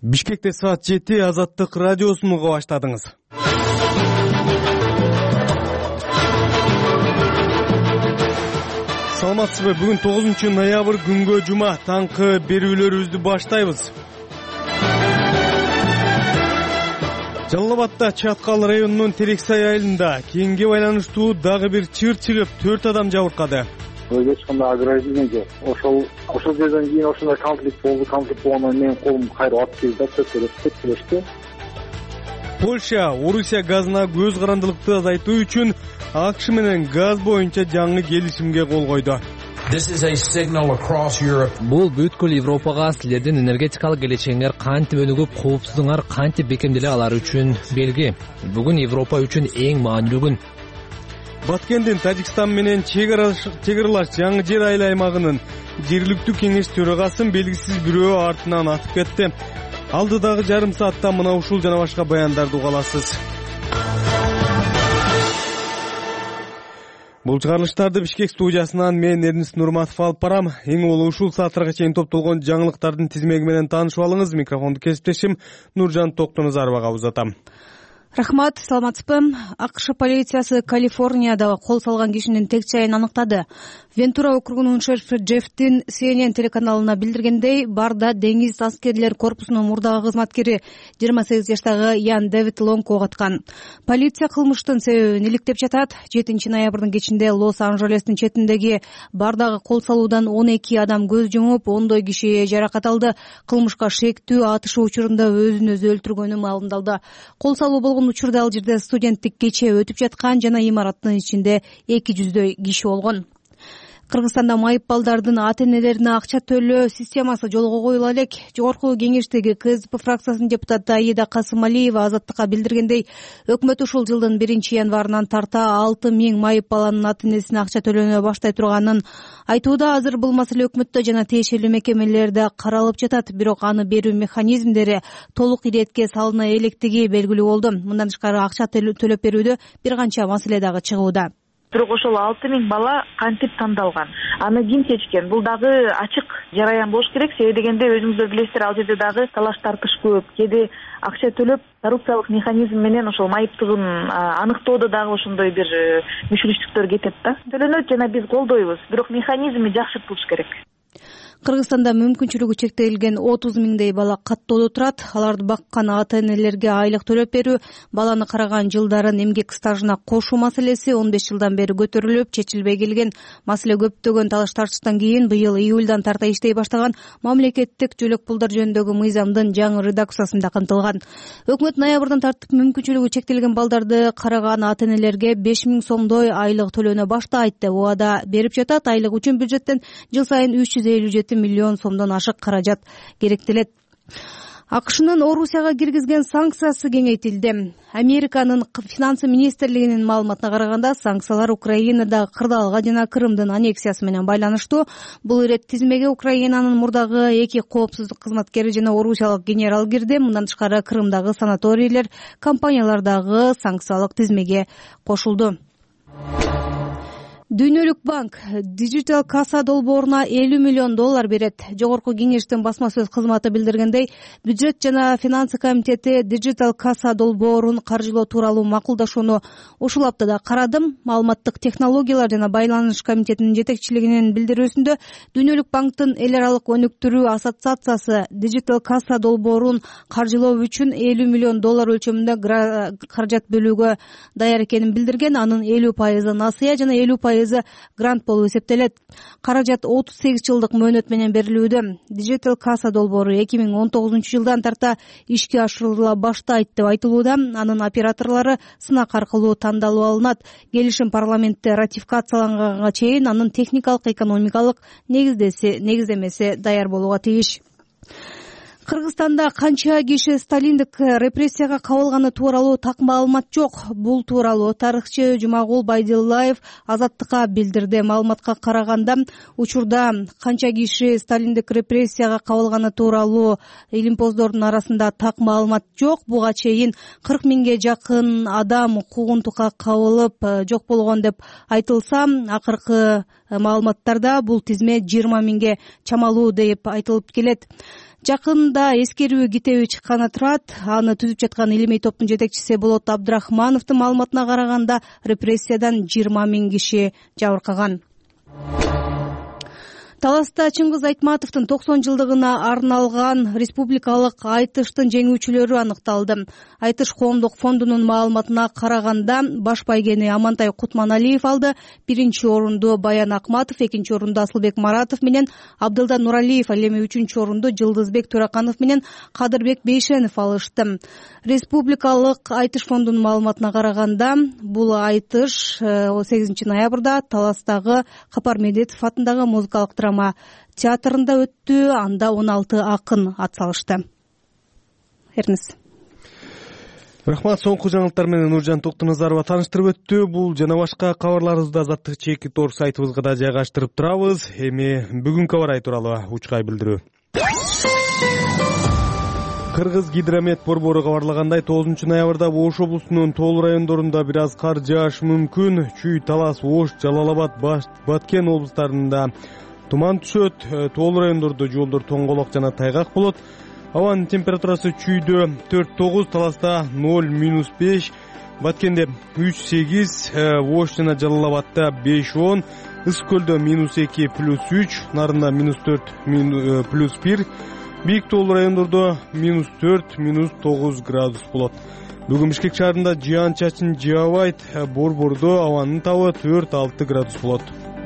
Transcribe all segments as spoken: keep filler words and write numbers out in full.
Бишкекте саат жети Азаттык радиосун уга баштадыңыз. Саламатсызбы? Бүгүн тогузунчу ноябрь күнгө жума таңкы берүүлөрүбүздү баштайбыз. Жалал Абадда Чаткал районунун Терексай айылында кеңге байланыштуу дагы бир чыр чыгып төрт адам жабыркады. Эч кандай агрессия жок. Ошол ошол жерден кийин ошондой конфликт болду. Конфликт болгондон менин колум кайра ат келди, төкөлөштү. Польша Орусия газына көз карандылыкты азайтуу үчүн АКШ менен газ боюнча жаңы келишимге кол койду. Бул бүткүл Европага силердин энергетикалык келечегиңер кантип өнүгүп, коопсуздугуңар кантип бекемделе алары үчүн белги. Бүгүн Европа үчүн эң маанилүү күн. Баткендин Тажикстан менен чегаралаш жаңы жер айыл аймагынын жергиликтүү кеңеш төрагасы белгисиз бирөө артынан атып кетти. Алдыдагы жарым саатта мына ушул жана башка баяндарды уга аласыз. Бул чыгарылыштарды Бишкек студиясынан мен Эрнис Нурматов алып барам. Эң улуу ушул сааттарга чейин топтолгон жаңылыктардын тизмеги менен таанышып алыңыз. Микрофонду кесиптешим Нуржан Токтоназаровага узатам. Рахмат, саламатсызбы? АКШ полициясы Калифорнияда кол салган кишинин тек жайын аныктады. Вентура округунун шерифи Джеффтин Си Эн Эн телеканалына билдиргендей, барда деңиз аскерлер корпусунун мурдагы кызматкери жыйырма сегиз жаштагы Ян Дэвид Лонгго каткан. Полиция кылмыштын себебин иликтеп жатат. жетинчи ноябрдын кечинде Лос-Анжелестин четиндеги бардагы кол салуудан он эки адам көз жумуп, ондой киши жаракат алды. Кылмышка шектүү атышуу учурунда өзүн өзү өлтүргөнү маалымдалды. Кол салуу болгон учурда ал жерде студенттик кече өтүп жаткан жана имараттын ичинде эки жүздөй киши болгон. Кыргызстанда майып балдардын ата-энелерине акча төлөө системасы жолго коюла элек. Жогорку кеңештеги КСДП фракциясынын депутаты Аида Касымалиева Азаттыкка билдиргендей, өкмөт ушул жылдын биринчи январынан тарта алты миң майып баланын ата-энесине акча төлөнө баштай турганын айтууда. Азыр бул маселе өкмөттө жана тиешелүү мекемелерде каралып жатат, бирок аны берүү механизмдери толук иретке салына электиги белгилүү болду. Мындан тышкары акча төлөп берүүдө бир канча маселе дагы чыгууда. Бирок ошол алты миң бала кантип тандалган? Аны ким чечкен? Бул дагы ачык жараян болуш керек. Себеби дегенде өзүңүздөр билесиздер, ал жерде дагы талаш тартыш көп. Кээде акча төлөп, коррупциялык механизм менен ошол майыптыгын аныктоодо дагы ошондой бир мүшүлүштүктөр кетет да. Төлөнөт жана биз колдойбуз, бирок механизми жакшыртылыш керек. Кыргызстанда мүмкүнчүлүгү чектелген отуз миңдей бала каттоодо турат. Аларды баккан ата-энелерге айлык төлөп берүү, баланы караган жылдарын эмгек стажына кошуу маселеси он беш жылдан бери көтөрүлүп, чечилбей келген. Маселе көптөгөн талаш тартыштан кийин быйыл июлдан тарта иштей баштаган мамлекеттик жөлөк пулдар жөнүндөгү мыйзамдын жаңы редакциясында камтылган. Өкмөт ноябрдан тартып мүмкүнчүлүгү чектелген балдарды караган ата-энелерге беш миң сомдой айлык төлөөнө баштайт деп убада берип жатат. Айлык үчүн бюджеттен жыл сайын үч жүз элүү жети миллион сомдон ашык каражат керектелет. АКШнын Орусияга киргизген санкциясы кеңейтилди. Американын финансы министрлигинин маалыматына караганда, санкциялар Украинадагы кырдаалга жана Крымдын аннексиясы менен байланыштуу. Бул ирет тизмеге Украинанын мурдагы эки коопсуздук кызматкери жана орусиялык генерал кирди. Мындан тышкары Крымдагы санаторийлер, компаниялардагы санкциялык тизмеге кошулду. Дүйнөлүк банк Digital Kassa долбооруна элүү миллион доллар берет. Жогорку кеңештин басма сөз кызматы билдиргендей, бюджет жана финансы комитети Digital Kassa долбоорун каржылоо тууралуу макулдашууну ушул аптада карадым. Маалыматтык технологиялар жана байланыш комитетинин жетекчилигинин билдирүүсүндө, Дүйнөлүк банктын эл аралык өнүктүрүү ассоциациясы Digital Kassa долбоорун каржылоо үчүн элүү миллион доллар өлчөмүндө каражат бөлүүгө даяр экенин билдирген. Анын элүү пайызы насыя жана элүү пайызы грант болуп эсептелет. Каражат отуз сегиз жылдык мөөнөт менен берилүүдө. Digital Kassa долбоору эки миң он тогузунчу жылдан тарта ишке ашырыла баштайт деп айтылууда. Анын операторлору сынак аркылуу тандалып алынат. Келишим парламентте ратификацияланганга чейин анын техникалык, экономикалык негиздемеси даяр болууга тийиш. Кыргызстанда канча киши сталиндик репрессияга кабылганы тууралуу так маалымат жок. Бул тууралуу тарыхчы Жумагул Байдиллаев Азаттыкка билдирди. Маалыматка караганда, учурда канча киши сталиндик репрессияга кабылганы тууралуу илимпоздордун арасында так маалымат жок. Буга чейин кырк миңге жакын адам куугунтукка кабылып жок болгон деп айтылса, акыркы маалыматтарда бул тизме жыйырма миңге чамалуу деп айтылып келет. Жакында эскерүү китеби чыкканы турат. Аны түзүп жаткан илимий топтун жетекчиси Болот Абдрахмановдун маалыматына караганда репрессиядан жыйырма миң киши жабыркаган. Таласта Чыңгыз Айтматовдун токсон жылдыгына арналган республикалык айтыштын жеңүүчүлөрү аныкталды. Айтыш коомдук фондунун маалыматына караганда баш байгени Амантай Кутманалиев алды. Биринчи орунду Баян Акматов, экинчи орунду Асылбек Маратов менен Абдылда Нуралиев, ал эми үчүнчү орунду Жылдызбек Төраканов менен Кадырбек Бейшенов алышты. Республикалык айтыш фондунун маалыматына караганда бул айтыш сегизинчи ноябрда Таластагы Капар Медетов атындагы музыкалык драма театрында өттү. Анда он алты акын ат салышты. Эрнис. Рахмат. Соңку жаңылыктар менен Нуржан Токтоназарова тааныштырып өттү. Бул жана башка кабарларыбызды Азаттык чеки тор сайтыбызга да жайгаштырып турабыз. Эми бүгүнкү аба ырайы тууралуу учкай билдирүү. Кыргыз гидромет борбору кабарлагандай, тогузунчу ноябрда Ош облусунун тоол райондорунда бир аз кар жааш мүмкүн. Чүй, Талас, Ош, Жалал-Абад, Баткен облустарында туман түшөт. Тоол райондордо жолдор тоңголок жана тайгак болот. Абанын температурасы чүйдө төрт тогуз, Таласта ноль минус беш, Баткенде үч сегиз, Ош жана Жалал-Абадта беш он, Ысык көлдө минус эки плюс үч, Нарында минус төрт плюс бир, бийик тоол райондордо минус төрт минус тогуз градус болот. Бүгүн Бишкек шаарында жаан чачын жаабайт, Борбордо абанын табы төрт алты градус болот.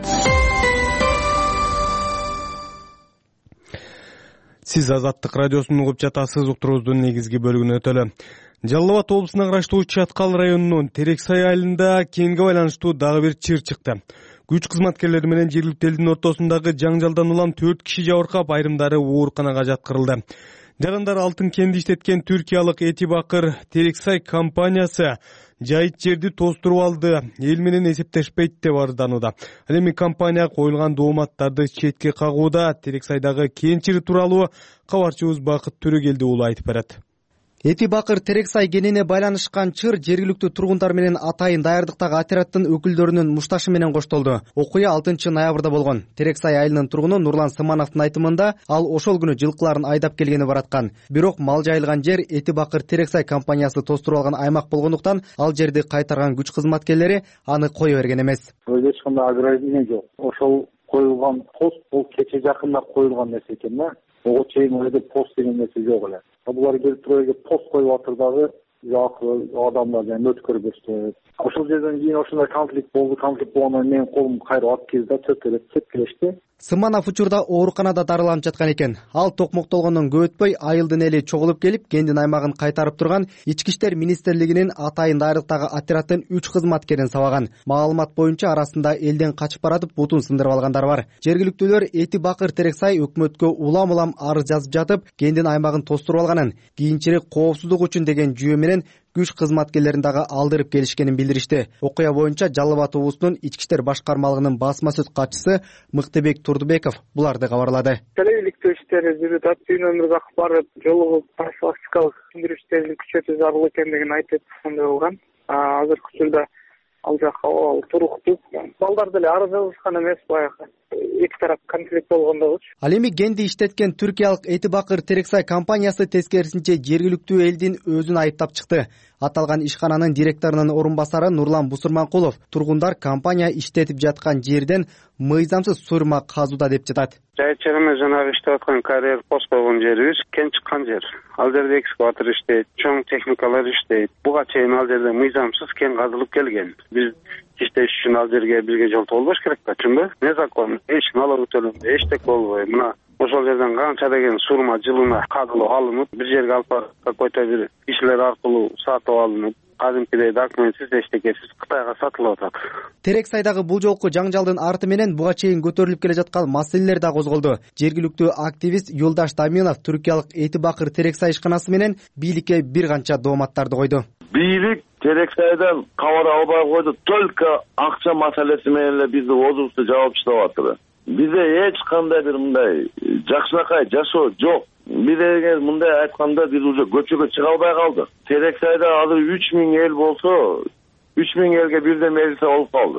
Сиз Азаттык радиосун угуп жатасыз. Уктуруубуздун негизги бөлүгүнө өтөлү. Жалал-Абад облусуна караштуу Чаткал районунун Терексай айылында кенге байланыштуу дагы бир чыр чыкты. Күч кызматкерлери менен жергиликтүү элдин ортосундагы жаңжалдан улам төрт киши жабыркап, айрымдары ооруканага жаткырылды. Жарандар алтын кенди иштеткен түркиялык Этибакыр Терексай компаниясы жайыт жерди тостуруп алды, эл менен эсептешпейт деп арызданууда. Ал эми компания коюлган дооматтарды четке кагууда. Терексайдагы кен чыры тууралуу кабарчыбыз Бакыт Төрөгелди уулу айтып берет. Этибакыр Терексай кенине байланышкан чыр жергиликтүү тургундар менен атайын даярдыктагы отряддын өкүлдөрүнүн мушташы менен коштолду. Окуя алтынчы ноябрда болгон. Терексай айылынын тургуну Нурлан Сымановдун айтымында ал ошол күнү жылкыларын айдап келгени бараткан. Бирок мал жайылган жер Этибакыр Терексай компаниясы тостуруп алган аймак болгондуктан ал жерди кайтарган күч кызматкерлери аны кое берген эмес. Эч кандай ограждение жок. Ошол коюлган пост бул кече жакында коюлган нерсе экен да. Ого чейин ойда пост деген нерсе жок эле. Булар келип туруп пост коюп атыр дагы жакы адамдар жана өткөр көрсөтөт. Ошол жерден кийин ошондой конфликт болду. Конфликт болгондон менин колум кайрып атып келди да чөтөлөп чепкилешти. Сыманов учурда ооруканада дарыланып жаткан экен. Ал токмоктолгондон көп өтпөй айылдын эли чогулуп келип, кендин аймагын кайтарып турган Ички иштер министрлигинин атайын даярдыктагы отряддын үч кызматкерин сабаган. Маалымат боюнча арасында элден качып баратып бутун сындырып алгандар бар. Жергиликтүүлөр Этибакыр Терексай өкмөткө улам-улам арыз жазып жатып, кендин аймагын тостуруп алганын, кийинчерээк коопсуздук үчүн деген жүйө менен күч кызматкерлерин дагы алдырып келишкенин билдиришти. Окуя боюнча Жалал-Абад облусунун Ички иштер башкармалыгынын басма сөз катчысы Мыктыбек Турдубеков буларды кабарлады. Келеликтүү иштери жүрүп атат, үй өмүргө барып, жолугуп, профилактикалык түшүндүрүү иштерин күчөтүү зарыл экендигин айтып сондай болгон. Азыркы учурда ал жакка ал туруктуу. Балдар деле арыз жазышкан эмес, баягы эки тарап конфликт болгондогучу. Ал эми кенди иштеткен түркиялык Этибакыр Терексай компаниясы тескерисинче жергиликтүү элдин өзүн айыптап чыкты. Аталган ишкананын директорунун орун басары Нурлан Бусурманкулов тургундар компания иштетип жаткан жерден мыйзамсыз суйрма казууда деп жатат. Жайыт жерине жанагы иштеп аткан карьер пост койгон жерибиз кен чыккан жер. Ал жерде экскаватор иштейт, чоң техникалар иштейт. Буга чейин ал жерде мыйзамсыз кен казылып келген. Биз иштеш үчүн ал жерге бирге жолтоо болбош керек да, чынбы? Незаконно, эч налог төлөнбөй, эчтек болбой, мына ошол жерден канча деген сурма жылына кадылып алынып, бир жерге алып барып, какой-то бир кишилер аркылуу сатып алынып, кадимкидей документсиз, эчтекесиз Кытайга сатылып атат. Терексайдагы бул жолку жаңжалдын арты менен буга чейин көтөрүлүп келе жаткан маселелер да козголду. Жергиликтүү активист Юлдаш Таминов түркиялык Этибакыр Терексай ишканасы менен бийликке бир канча дооматтарды койду. Бийлик Терексайдан кабар албай койду, только акча маселеси менен эле бизди озубузду жаапчылап атты. Бизде эч кандай бир мындай жакшынакай жашоо жок. Бизге мындай айтканда биз уже көчөгө чыга албай калдык. Терексайда азыр үч миң эл болсо, үч миң элге бирден милиция болуп калды.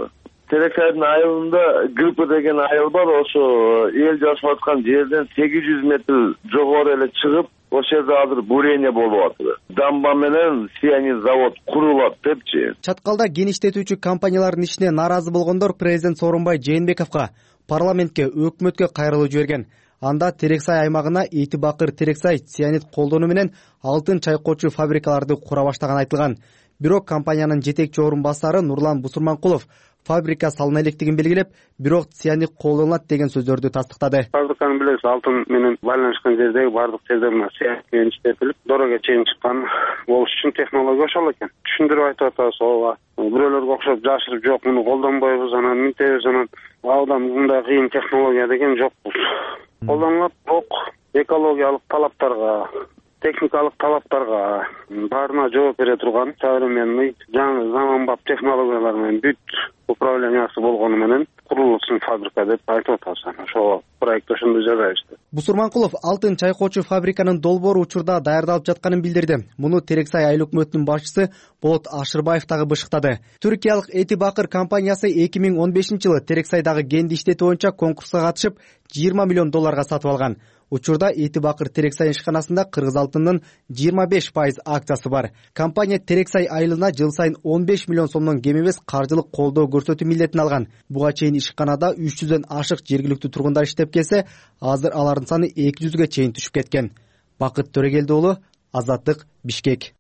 Терексайдын айылында Гүлпү деген айыл бар. Ошо эл жашап аткан жерден сегиз жүз метр жогору эле чыгып, ошол жерде азыр бурение болуп атат. Дамба менен цианид завод курулат депчи. Чаткалда кен иштетүүчү компаниялардын ишине нааразы болгондор президент Сооронбай Жээнбековго парламентке, өкмөткө кайрылуу жиберген. Анда Терексай аймагына Эти Бакыр Терексай цианид колдонуу менен алтын чайкоочу фабрикаларды кура баштаганы айтылган. Бирок компаниянын жетекчи орун басары Нурлан Бусурманкулов фабрика салына электигин белгилеп, бирок цианид колдонулат деген сөздөрдү тастыктады. Фабриканы билесиз, алтын менен байланышкан жердеги бардык жерде мына цианид менен иштетилип, дорого чейин чыккан болуш үчүн технология ошол экен. Түшүндүрүп айтып атабыз, ооба. Бирөөлөргө окшоп жашырып жок, муну колдонбойбуз, анан минтебиз, анан абдан мындай кыйын технология деген жокпуз. Колдонулат, бирок экологиялык талаптарга, техникалык талаптарга баарына жооп бере турган современный жаңы заманбап технологиялар менен бүт управлениясы болгону менен курулсын фабрика деп айтып атабыз. Ошо проектте ошондой жазабыз. Бусурманкулов алтын чайкоочу фабриканын долбоору учурда даярдалып жатканын билдирди. Муну Терексай айыл өкмөтүнүн башчысы Болот Ашырбаев дагы бышыктады. Түркиялык Эти Бакыр компаниясы эки миң он бешинчи жылы Терексайдагы кенди иштетүү боюнча конкурска катышып жыйырма миллион долларга сатып алган. Учурда Эти Бакыр Терексай ишканасында кыргыз алтынынын жыйырма беш пайыз акциясы бар. Компания Терексай айылына жыл сайын он беш миллион сомдон кем эмес каржылык колдоо көрсөтүү милдетин алган. Буга чейин ишканада үч жүздөн ашык жергиликтүү тургундар иштеп келсе, азыр алардын саны эки жүзгө чейин түшүп кеткен. Бакыт Төрөгелди уулу, Азаттык, Бишкек.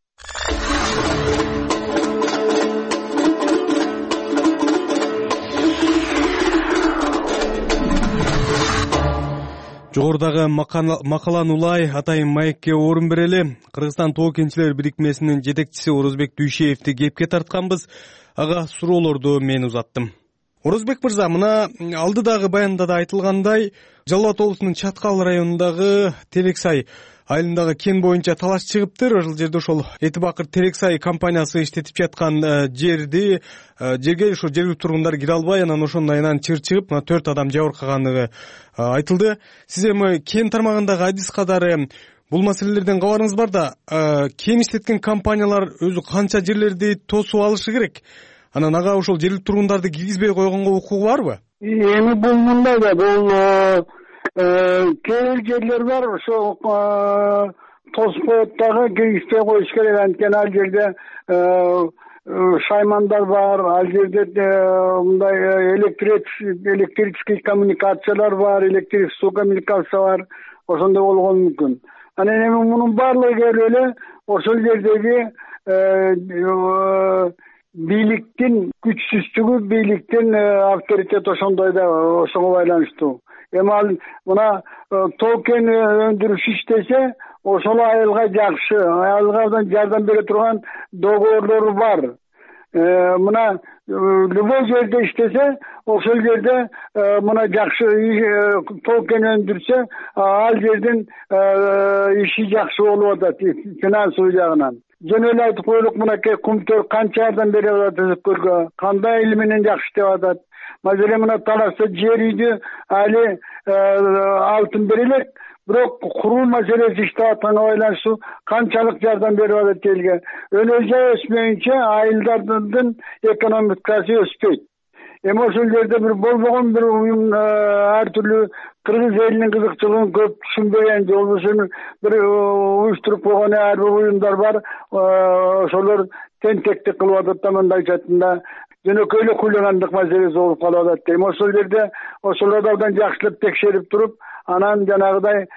Жогорудагы макаланы улай атайын маекке орун берели. Кыргызстан тоо кенчилер бирикмесинин жетекчиси Орозбек Дүйшеевди кепке тартканбыз. Ага суроолорду мен узаттым. Орозбек мырза, мына алдыдагы баянда да айтылгандай, Жалал Абад облусунун Чаткал районундагы Терексай айылындагы кен боюнча талаш чыгыптыр. Ошол жерде ошол Эти Бакыр Терексай компаниясы иштетип жаткан жерди жерге ошо жергиликтүү тургундар кире албай, анан ошондон айынан чыр чыгып, мына төрт адам жабыркаганы айтылды. Сиз эми кен тармагындагы адис катары бул маселелерден кабарыңыз бар да, кен иштеткен компаниялар өзү канча жерлерди тосуп алышы керек? Анан ага ошол жергиликтүү тургундарды киргизбей койгонго укугу барбы? Эми бул мындай да, бул кээ бир жерлер бар, ошо тосуп коет дагы киргизбей коюш керек. Анткени ал жерде шаймандар бар, ал жерде мындай электрический коммуникациялар бар, электрический суу коммуникация бар, ошондой болгону мүмкүн. Анан эми мунун баардыгы келип эле ошол жердеги бийликтин күчсүздүгү, бийликтин авторитети ошондой да, ошого байланыштуу. Эми ал мына тоо кен өндүрүш иштесе, ошол айылга жакшы, айылга жардам бере турган договорлору бар. Мына любой жерде иштесе, ошол жерде мына жакшы тоо кен өндүрсө, ал жердин иши жакшы болуп атат финансовый жагынан. Жөн эле айтып коелук, мынакей Кумтөр канча жардам берип атат өкмөткө, кандай эли менен жакшы иштеп атат. Мазеле мына талашса жер үйдү али алтын берилет, бирок куруу маселеси иштеп атканга байланыштуу канчалык жардам берип атат элге. Өнөр жай өсмөйүнчө айылдардын экономикасы өспөйт. Эми ошол жерде бир болбогон бир уюм ар түрлүү кыргыз элинин кызыкчылыгын көп түшүнбөгөн, же болбосо бир уюштуруп койгон ар бир уюмдар бар, ошолор тентектик кылып атат да, мындай айтатында жөнөкөй эле хулигандык маселеси болуп калып атат. Эми ошол жерде ошолорду абдан жакшылап текшерип туруп, анан жанагыдай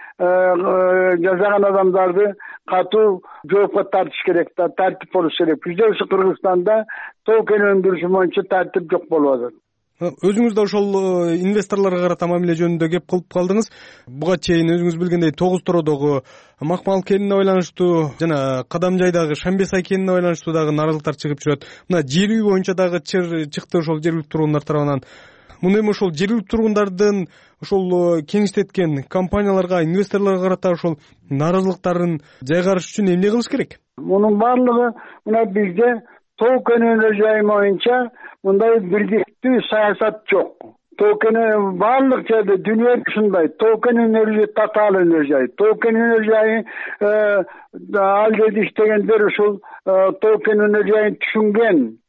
жасаган адамдарды катуу жоопко тартыш керек да, тартип болуш керек. Бизде ушу Кыргызстанда тоо кен өндүрүшү боюнча тартип жок болуп атат. Өзүңүз да ошол инвесторлорго карата мамиле жөнүндө кеп кылып калдыңыз. Буга чейин өзүңүз билгендей Тогуз Тородогу Макмал кенине байланыштуу жана Кадамжайдагы Шамбесай кенине байланыштуу дагы нааразылыктар чыгып жүрөт. Мына жер үй боюнча дагы чыр чыкты ошол жергиликтүү тургундар тарабынан. Муну эми ошол жергиликтүү тургундардын ошол кен иштеткен компанияларга, инвесторлорго карата ошол нааразылыктарын жайгарыш үчүн эмне кылыш керек? Мунун баардыгы мына бизде тоо кен өнөр боюнча мындай бирдиктүү саясат жок. Тоо кен баардык жерде дүйнө ушундай. Тоо кен өнөр татаал өнөр жай. Тоо кен өнөр жайы ал жерде иштегендер ушул тоо кен өнөр жайын түшүнген.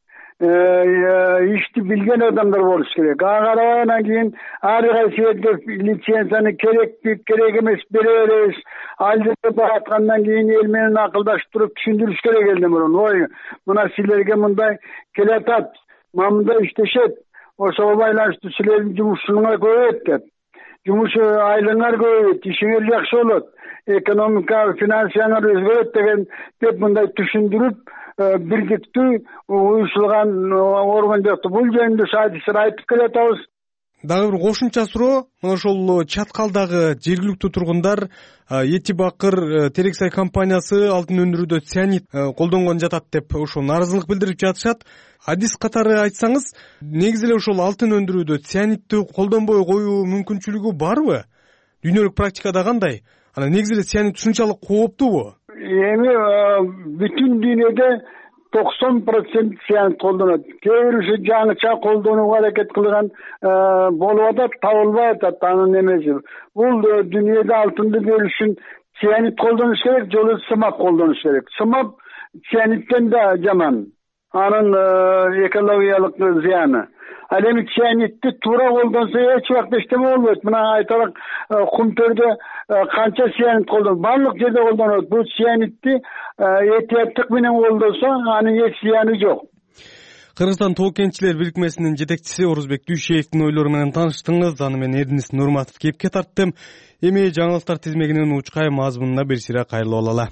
ишти билген адамдар болуш керек. Ага карабагандан кийин ар кайсы жерде лицензияны керекпи керек эмес бере беребиз. Ал жерде бараткандан кийин эл менен акылдашып туруп түшүндүрүш керек элден мурун. Ой, мына силерге мындай келатат, мына мындай иштешет. Ошого байланыштуу силердин жумушуңар көбөйөт деп. Жумуш айлыгыңар көбөйөт, ишиңер жакшы болот, экономика, финансияңар өзгөрөт деген деп мындай түшүндүрүп, бирдиктүү уюшулган орган жокто. Бул жөнүндө шаардыштар айтып келатабыз. Дагы бир кошумча суроо, мына ошол чаткалдагы жергиликтүү тургундар Эти Бакыр Терексай компаниясы алтын өндүрүүдө цианид колдонгон жатат деп ошо нааразылык билдирип жатышат. Адис катары айтсаңыз, негизи эле ошол алтын өндүрүүдө цианидти колдонбой коюу мүмкүнчүлүгү барбы? Дүйнөлүк практикада кандай? Анан негизи эле цианид ушунчалык кооптуубу? Эми бүтүн дүйнөдө токсон процент цианид колдонот. Кээ бирөө жаңыча колдонууга аракет кылган болуп атат, табылбай атат анын эмеси. Бул дүйнөдө алтынды бөлүшүн цианид колдонуш керек, жолу сымап колдонуш керек. Сымап цианидтен да жаман. Анын экологиялык зыяны. Ал эми цианидти туура колдонсо эч убакта эчтеме болбойт. Мына айталык кумтөрдө канча цианид колдонот, баардык жерде колдонот. Бул цианидти этияттык менен колдонсо анын эч зыяны жок. Кыргызстан тоо кенчилер бирикмесинин жетекчиси Орузбек Дүйшеевдин ойлору менен тааныштыңыз. Аны мен Эрдинис Нурматов кепке тарттым. Эми жаңылыктар тизмегинин учкай мазмунуна бир сыйра кайрылып алалы.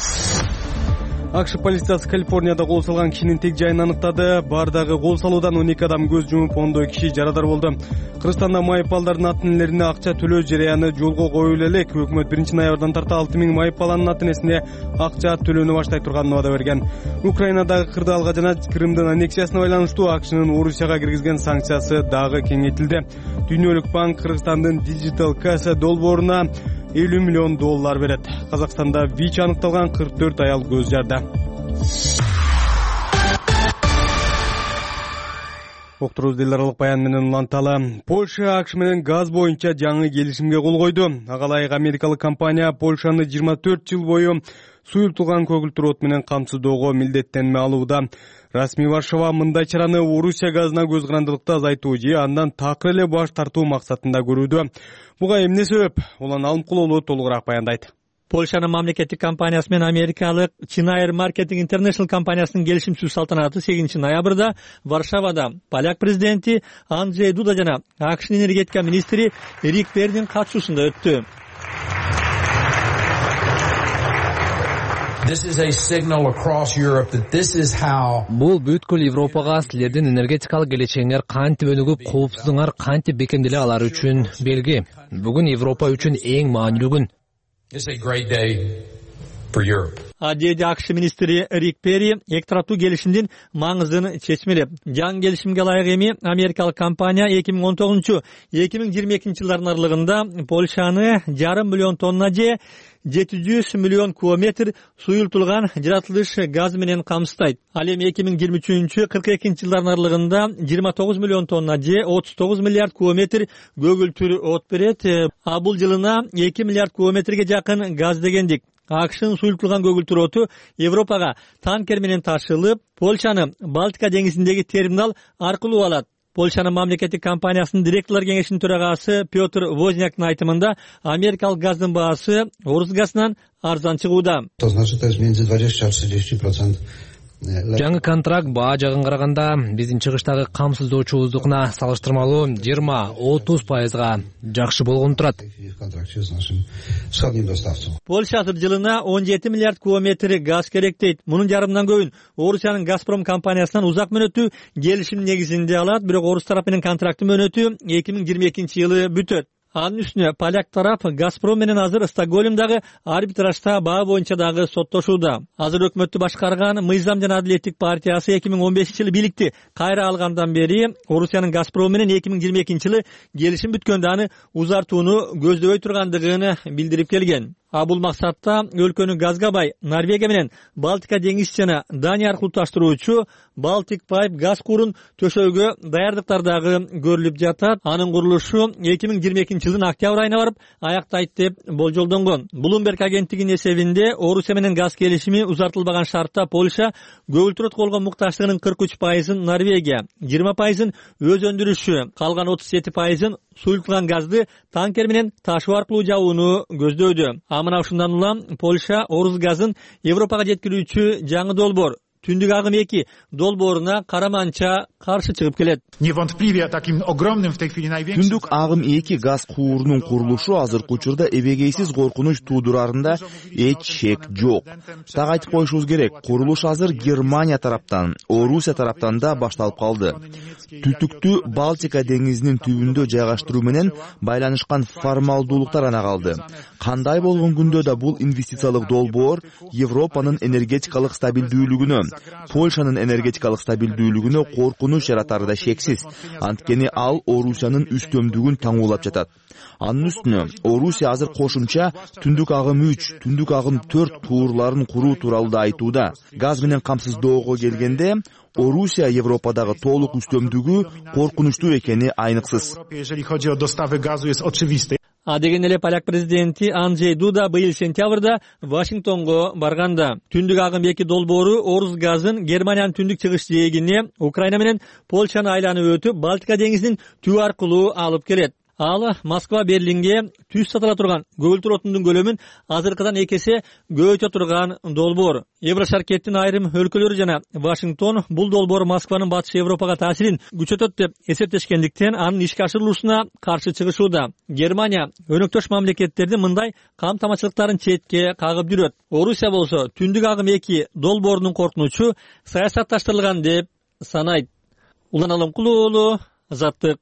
АКШ полициясы Калифорнияда кол салган кишинин тег жайын аныктады. Бардагы кол салуудан он эки адам көз жумуп, ондой киши жарадар болду. Кыргызстанда майыпалдардын ата энелерине акча төлөө жараяны жолго коюлу элек. Өкмөт биринчи ноябрдан тарта алты миң майыпаланын ата энесине акча төлөөнү баштай турганын убада берген. Украинадагы кырдаалга жана Крымдын аннексиясына байланыштуу АКШнын Орусияга киргизген санкциясы дагы кеңейтилди. Дүйнөлүк банк Кыргызстандын Digital Casa долбооруна элүү миллион доллар берет. Казакстанда ВИЧ аныкталган кырк төрт аял көз жарды. Октурубуз эл аралык баян менен уланталы. Польша АКШ менен газ боюнча жаңы келишимге кол койду. Агалайык америкалык компания Польшаны жыйырма төрт жыл бою суюртулган көгүлтүр от менен камсыздоого милдеттенме алууда. Расмий Варшава мындай чараны Орусия газына көз карандылыкты азайтуу же андан такыр эле баш тартуу максатында көрүүдө. Буга эмне себеп? Улан Алымкулоолу толугураак баяндайт. Польшанын мамлекеттик компаниясы менен америкалык Chinair Marketing International компаниясынын келишимсиз салтанаты сегизинчи ноябрда Варшавада поляк президенти Анджей Дуда жана АКШ энергетика министри Рик Перринин катышуусунда өттү. Бул бүткүл Европага силердин энергетикалык келечегиңер кантип өнүгүп, коопсуздугуңар кантип бекемделе алары үчүн белги. Бүгүн Европа үчүн эң маанилүү күн. Деди АКШ министри Рик Перри эки тараптуу келишимдин маңыздыгын чечмелеп, жаңы келишимге ылайык эми америкалык компания эки миң он тогузунчу эки миң жыйырма экинчи жылдардын аралыгында Польшаны жарым миллион тонна же жети жүз миллион кубометр суюлтулган жаратылыш газ менен камсыздайт. Ал эми эки миң жыйырма үчүнчү кырк экинчи жылдардын аралыгында жыйырма тогуз миллион тонна же отуз тогуз миллиард кубометр көгүлтүр от берет. А бул жылына эки миллиард кубометрге жакын газ дегендик. АКШнын суюлтулган көгүлтүр оту Европага танкер менен ташылып, Польшаны Балтика деңизиндеги терминал аркылуу алат. Польшанын мамлекеттик компаниясынын директорлор кеңешинин төрагасы Петр Возняктын айтымында америкалык газдын баасы орус газынан арзан чыгууда. Жаңы контракт баа жагын караганда биздин чыгыштагы камсыздоочубуздукуна салыштырмалуу жыйырма отуз пайызга жакшы болгон турат. Польша азыр жылына он жети миллиард кубометр газ керек дейт. Мунун жарымдан көбүн Орусиянын Газпром компаниясынан узак мөөнөттүү келишим негизинде алат, бирок орус тарапы менен контракттын мөөнөтү эки миң жыйырма экинчи жылы бүтөт. Анын үстүнө поляк тарап Газпром менен азыр Стокгольмдагы арбитражда баа боюнча дагы соттошууда. Азыр өкмөттү башкарган Мыйзам жана Адилеттик партиясы эки миң он бешинчи жылы бийликти кайра алгандан бери Орусиянын Газпром менен эки миң жыйырма экинчи жылы келишим бүткөндө аны узартууну көздөбөй тургандыгын билдирип келген. А бул максатта өлкөнү газга бай Норвегия менен Балтика деңиз жана Дания аркылуу таштыруучу Baltic Pipe газ куурун төшөөгө даярдыктар дагы көрүлүп жатат. Анын курулушу эки миң жыйырма экинчи жылдын октябрь айына барып аяктайт деп болжолдонгон. Bloomberg агенттигинин эсебинде Орусия менен газ келишими узартылбаган шартта Польша көгүлтүрөт колго муктачтыгынын кырк үч пайызын Норвегия, жыйырма пайызын өз өндүрүшү, калган отуз жети пайызын суюлтулган газды танкер менен ташуу аркылуу жабууну көздөйдү. А мына ушундан улам Польша Орус газын Европага жеткирүүчү жаңы долбоор Түндүк агым эки долбооруна караманча каршы чыгып келет. Түндүк агым эки газ куурунун курулушу азыркы учурда эбегейсиз коркунуч туудурарында эч шек жок. Так айтып коюшубуз керек, курулуш азыр Германия тараптан, Орусия тараптан да башталып калды. Түтүктү Балтика деңизинин түбүндө жайгаштыруу менен байланышкан формалдуулуктар ана калды. Кандай болгон күндө да бул инвестициялык долбоор Европанын энергетикалык стабилдүүлүгүнө, Польшанын энергетикалык стабилдүүлүгүнө коркунуч жаратары да шексиз. Анткени ал Орусиянын үстөмдүгүн таңуулап жатат. Анын үстүнө Орусия азыр кошумча Түндүк агым үч, Түндүк агым төрт куурларын куруу тууралуу да айтууда. Газ менен камсыздоого келгенде Орусия Европадагы толук үстөмдүгү коркунучтуу экени айныксыз. А деген эле поляк президенти Анджей Дуда быйыл сентябрда Вашингтонго барганда Түндүк агым эки долбоору Орус газын Германиянын түндүк чыгыш жээгине Украина менен Польшаны айланып өтүп Балтика деңизинин түбү аркылуу алып келет. Ал Москва Берлинге түз сатыла турган көгүлтүр отундун көлөмүн азыркыдан эки эсе көбөйтө турган долбоор. Еврошаркеттин айрым өлкөлөрү жана Вашингтон бул долбоор Москванын батыш Европага таасирин күчөтөт деп эсептешкендиктен анын ишке ашырылуусуна каршы чыгышууда. Германия өнөктөш мамлекеттердин мындай камтамачылыктарын четке кагып жүрөт. Орусия болсо Түндүк агым эки долбоорунун коркунучу саясатташтырылган деп санайт. Улан Алымкул уулу, Азаттык.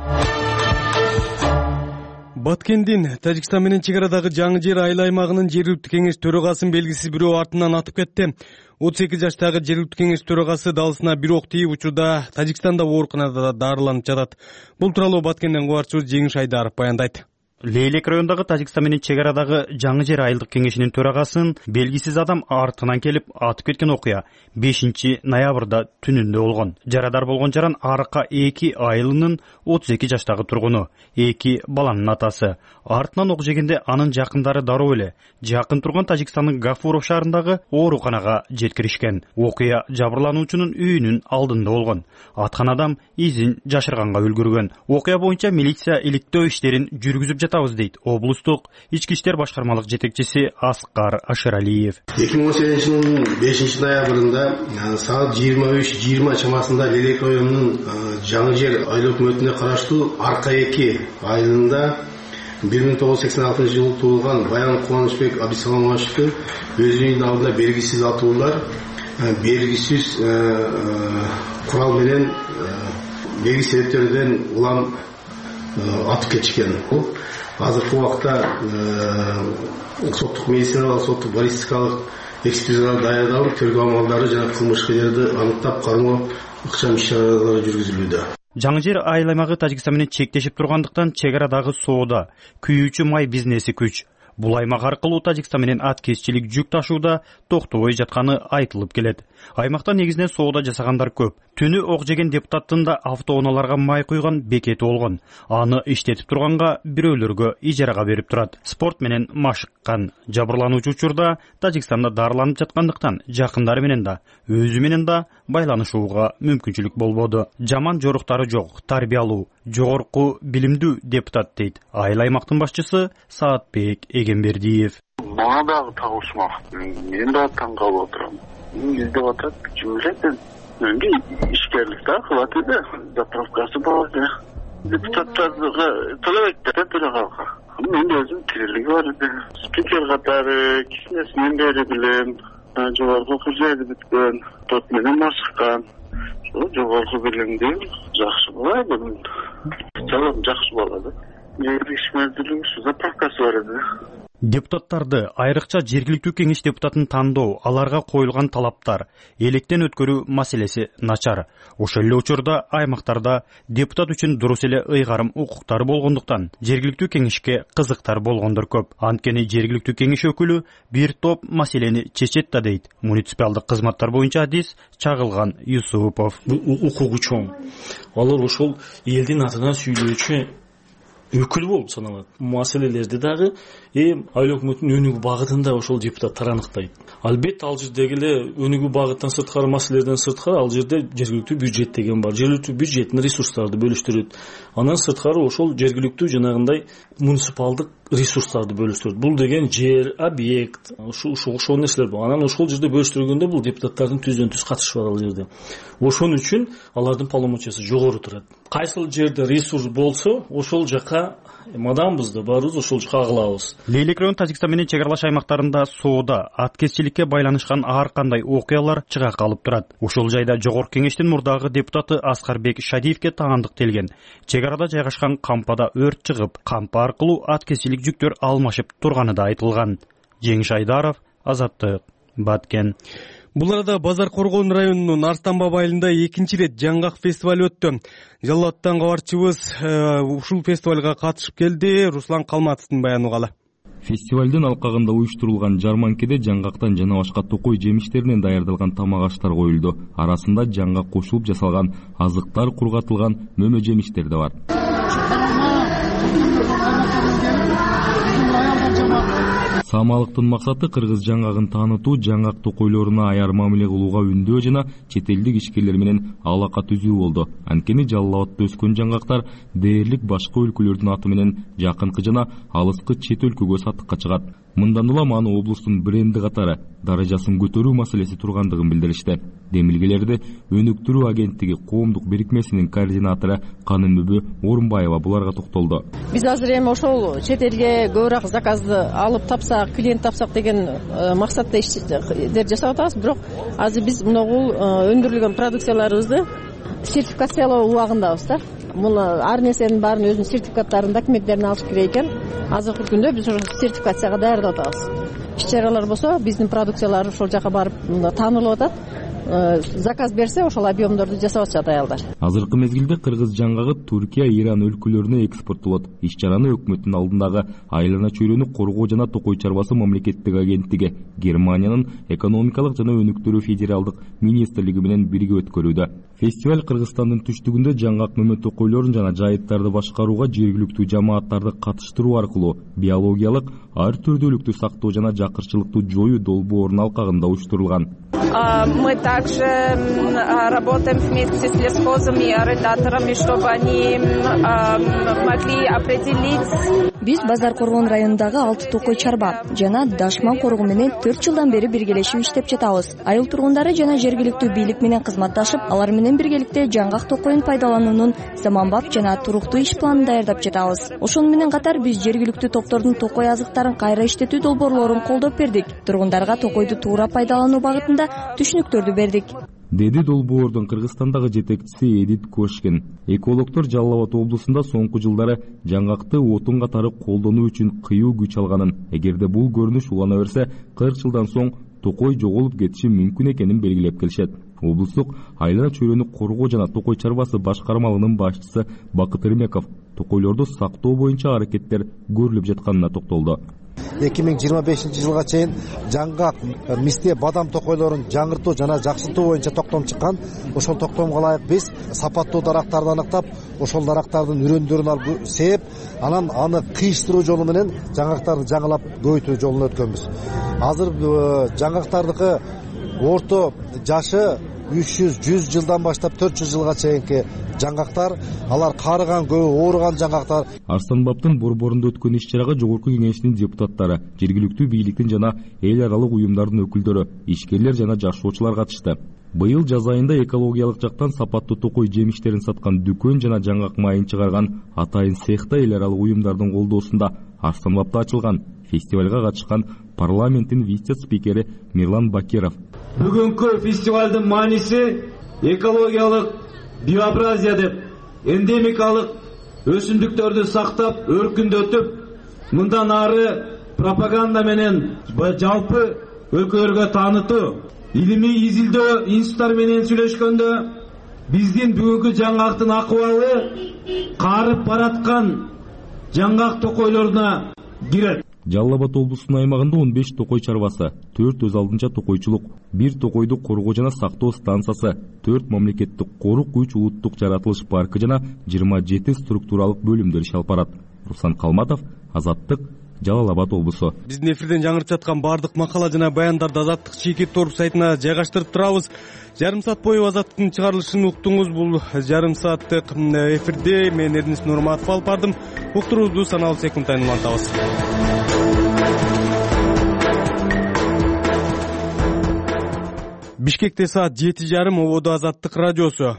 Баткендин Тажикстан менен чек арадагы жаңы жер айыл аймагынын жергиликтүү кеңеш төрагасын белгисиз бирөө артынан атып кетти. отуз эки жаштагы жергиликтүү кеңеш төрагасы далысына бир ок тийип учурда Тажикстанда ооруканада дарыланып жатат. Бул тууралуу Баткенден кубарчыбыз Жеңиш Айдаров баяндайт. Лейлек райондагы Тажикстан менен чек арадагы жаңы жер айылдык кеңешинин төрагасын белгисиз адам артынан келип атып кеткен окуя бешинчи ноябрда түнүндө болгон. Жарадар болгон жаран Арка эки айылынын отуз эки жаштагы тургуну, эки баланын атасы. Артынан ок жегенде анын жакындары дароо эле жакын турган Тажикстандын Гафуров шаарындагы ооруканага жеткиришкен. Окуя жабырлануучунун үйүнүн алдында болгон. Аткан адам изин жашырганга үлгүргөн. Окуя боюнча милиция иликтөө иштерин жүргүзүп жатабыз дейт облустук ички иштер башкармалык жетекчиси Аскар Ашыралиев. эки миң он сегизинчи жылдын бешинчи ноябрында саат жыйырма үч жыйырма чамасында Лейлек районунун жаңы жер айыл өкмөтүнө караштуу Арка эки айылында бир миң тогуз жүз сексен алтынчы жылы туулган Баян Кубанычбек Абдисаламовичти өз үйүнүн алдында белгисиз атуулар белгисиз курал менен белгисиз себептерден улам атып кетишкен. Азыркы убакта соттук медициналык, соттук баллистикалык экспертизалар даярдалып, тергөө амалдары жана кылмыш иштерди аныктап кармоо ыкчам иш-чаралары жүргүзүлүүдө. Жаңы жер айыл аймагы Тажикстан менен чектешип тургандыктан чек арадагы соода, күйүүчү май бизнеси күч. Бул аймак аркылуу Тажикстан менен аткезчилик жүк ташууда токтобой жатканы айтылып келет. Аймакта негизинен соода жасагандар көп. Түнү ок жеген депутаттын да автоунааларга май куйган бекети болгон. Аны иштетип турганга бирөөлөргө ижарага берип турат. Спорт менен машыккан. Жабырлануучу учурда Тажикстанда дарыланып жаткандыктан жакындары менен да, өзү менен да байланышууга мүмкүнчүлүк болбоду. Жаман жоруктары жок, тарбиялуу, жогорку билимдүү депутат дейт айыл аймактын башчысы Саатбек Эгембердиев. Мага дагы табышмак. Мен да таң калып отурам. Издеп атат, жумушат. Менде ишкерлик да кылат эди. Заправкасы бар эди. Депутаттарга төлөбөйт да төрага. Мен өзүм тирлиги бар эди. Спикер катары кичинесинен бери билем. Жогорку окуучу бүткөн, тот менен машыккан. Жогорку билимдүү жакшы болот. Жалпы жакшы болот. Мен ишмердүүлүгү заправкасы бар эди. Депутаттарды, айрыкча жергиликтүү кеңеш депутатын тандоо, аларга коюлган талаптар, электен өткөрүү маселеси начар. Ошол эле учурда аймактарда депутат үчүн дурус эле ыйгарым укуктары болгондуктан жергиликтүү кеңешке кызыктар болгондор көп. Анткени жергиликтүү кеңеш өкүлү бир топ маселени чечет да дейт муниципалдык кызматтар боюнча адис Чагылган Юсупов. Укугу чоң. Алар ошол элдин атынан сүйлөөчү өкүл болуп саналат. Маселелерди дагы эм айыл өкмөтүнүн өнүгүү багытында ошол депутаттар аныктайт. Албетте ал жердеги эле өнүгүү багыттан сырткары маселелерден сырткары ал жерде жергиликтүү бюджет деген бар. Жергиликтүү бюджеттин ресурстарды бөлүштүрөт. Андан сырткары ошол жергиликтүү жанагындай муниципалдык ресурстарды бөлүштүрөт. Бул деген жер, объект, ошол ошол нерселер бар. Анан ошол жерде бөлүштүргөндө бул депутаттардын түздөн түз катышы бар ал жерде. Ошон үчүн алардын полномочиясы жогору турат. Кайсыл жерде ресурс болсо, ошол жака мадамбыз да барыбыз ошол жака агылабыз. Лейлек район Тажикстан менен чек аралаш аймактарында соода, аткезчиликке байланышкан ар кандай окуялар чыга калып турат. Ошол жайда жогорку кеңештин мурдагы депутаты Аскарбек Шадиевке таандык келген. Чек арада жайгашкан кампада өрт чыгып, кампа аркылуу аткезчилик жүктөр алмашып турганы да айтылган. Жеңиш Айдаров, Азаттык, Баткен. Бул арада Базар Коргон районунун Арстанбаб айылында экинчи ирет жаңгак фестиваль өттү. Жалал Абадтан кабарчыбыз ушул фестивалга катышып келди. Руслан Калматовдун баяны угалы. Фестивалдын алкагында уюштурулган жарманкеде жаңгактан жана башка токой жемиштеринен даярдалган тамак аштар коюлду. Арасында жаңгак кошулуп жасалган азыктар, кургатылган мөмө жемиштер да бар. Самалыктын максаты кыргыз жаңгагын таанытуу, жаңгак токойлоруна аяр мамиле кылууга үндөө жана чет элдик ишкерлер менен алака түзүү болду. Анткени Жалал Абадта өскөн жаңгактар дээрлик башка өлкөлөрдүн аты менен жакынкы жана алыскы чет өлкөгө сатыкка чыгат. Мындан улам аны облустун бренди катары даражасын көтөрүү маселеси тургандыгын билдиришти. Демилгелерди өнүктүрүү агенттиги коомдук бирикмесинин координатору Канымбүбү Орунбаева буларга токтолду. Биз азыр эми ошол чет элге көбүрөөк заказды алып тапсак, клиент тапсак деген максатта иштер жасап атабыз. Бирок азыр биз мынагул өндүрүлгөн продукцияларыбызды сертификациялоо убагындабыз да. Бул ар нерсенин баарын өзүнүн сертификаттарын, документтерин алыш керек экен. Азыркы күндө биз ошо сертификацияга даярдап атабыз. Иш-чаралар болсо биздин продукциялар ошол жака барып таанылып атат. Заказ берсе ошол объемдорду жасап атышат аялдар. Азыркы мезгилде кыргыз жаңгагы Туркия, Иран өлкөлөрүнө экспорттолот. Иш-чараны өкмөттүн алдындагы айлана чөйрөнү коргоо жана токой чарбасы мамлекеттик агенттиги Германиянын экономикалык жана өнүктүрүү федералдык министрлиги менен бирге өткөрүүдө. Фестиваль Кыргызстандын түштүгүндө жаңгак мөмө токойлорун жана жайыттарды башкарууга жергиликтүү жамааттарды катыштыруу аркылуу биологиялык ар түрдүүлүктү сактоо жана жакырчылыкту жоюу долбоорунун алкагында уюштурулган. Мы также работаем вместе с лесхозами и арендаторами, чтобы они могли определить. Биз Базар Коргон районундагы алты токой чарба жана Дашман коргу менен төрт жылдан бери биргелешип иштеп жатабыз. Айыл тургундары жана жергиликтүү бийлик менен кызматташып, алар менен биргеликте жаңгак токоюн пайдалануунун заманбап жана туруктуу иш планын даярдап жатабыз. Ошону менен катар биз жергиликтүү топтордун токой азыктарын кайра иштетүү долбоорлорун колдоп бердик. Тургундарга токойду туура пайдалануу багытында түшүнүктөрдү бердик. Деди долбоордун Кыргызстандагы жетекчиси Эдит Кошкин. Экологдор Жалал Абад облусунда соңку жылдары жаңгакты отун катары колдонуу үчүн кыюу күч алганын, эгерде бул көрүнүш улана берсе, кырк жылдан соң токой жоголуп кетиши мүмкүн экенин белгилеп келишет. Облустук айлана чөйрөнү коргоо жана токой чарбасы башкармалыгынын башчысы Бакыт Эрмеков токойлорду сактоо боюнча аракеттер көрүлүп жатканына токтолду. эки миң жыйырма бешинчи жылга чейин жаңгак, мисте, бадам токойлорун жаңыртуу жана жакшыртуу боюнча токтом чыккан. Ошол токтомго ылайык биз сапаттуу дарактарды аныктап, ошол дарактардын үрөндөрүн алып сээп, анан аны кыйыштыруу жолу менен жаңгактарды жаңылап көбөйтүү жолуна өткөнбүз. Азыр жаңгактардыкы орто жашы үч жүз жүз жылдан баштап төрт жүз жылга чейинки жаңгактар, алар карыган, көбү ооруган жаңгактар. Арстанбаптын борборунда өткөн иш-чарага жогорку кеңештин депутаттары, жергиликтүү бийликтин жана эл аралык уюмдардын өкүлдөрү, ишкерлер жана жашоочулар катышты. Быйыл жаз айында экологиялык жактан сапаттуу токой жемиштерин саткан дүкөн жана жаңгак майын чыгарган атайын цехта эл аралык уюмдардын колдоосунда Арстанбапта ачылган. Фестивалга катышкан парламенттин вице-спикери Мирлан Бакиров. Бүгүнкү фестивалдын мааниси экологиялык биообразия деп, эндемикалык өсүмдүктөрдү сактап, өркүндөтүп, мындан ары пропаганда менен жалпы өлкөлөргө таанытуу, илимий изилдөө институттар менен сүйлөшкөндө биздин бүгүнкү жаңгактын акыбалы карып бараткан жаңгак токойлоруна кирет. Жалал Абад облусунун аймагында он беш токой чарбасы, төрт өз алдынча токойчулук, бир токойду коргоо жана сактоо станциясы, төрт мамлекеттик корук, үч улуттук жаратылыш паркы жана жыйырма жети структуралык бөлүмдөр иш алып барат. Руслан Калматов, Азаттык, Жалал Абад облусу. Биздин эфирден жаңыртып жаткан бардык макала жана баяндарды Азаттык чекит торп сайтына жайгаштырып турабыз. Жарым саат бою Азаттыктын чыгарылышын уктуңуз. Бул жарым сааттык эфирде мен Эрнис Нурматов алып бардым. Уктуруубузду саналуу секундтан улантабыз. Бишкекте саат жети жарым, ободо Азаттык радиосу.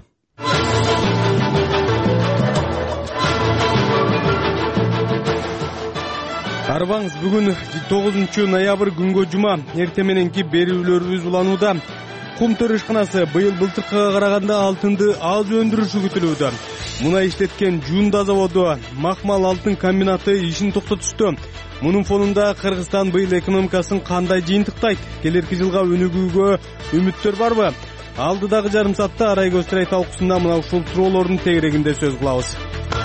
Арбаңыз, бүгүн тогузунчу ноябрь күнгө жума, эртең мененки берүүлөрүбүз уланууда. Кум төрөшканасы быйыл былтыркыга караганда алтынды аз өндүрүшү күтүлүүдө. Мунай иштеткен Жунда заводу, Махмал алтын комбинаты ишин токтотушту. Мунун фонунда Кыргызстан быйыл экономикасын кандай жыйынтыктайт? Келерки жылга өнүгүүгө үмүттөр барбы? Алдыдагы жарым саатта Арай Көстүрай талкуусунда мына ушул туроолордун тегерегинде сөз кылабыз.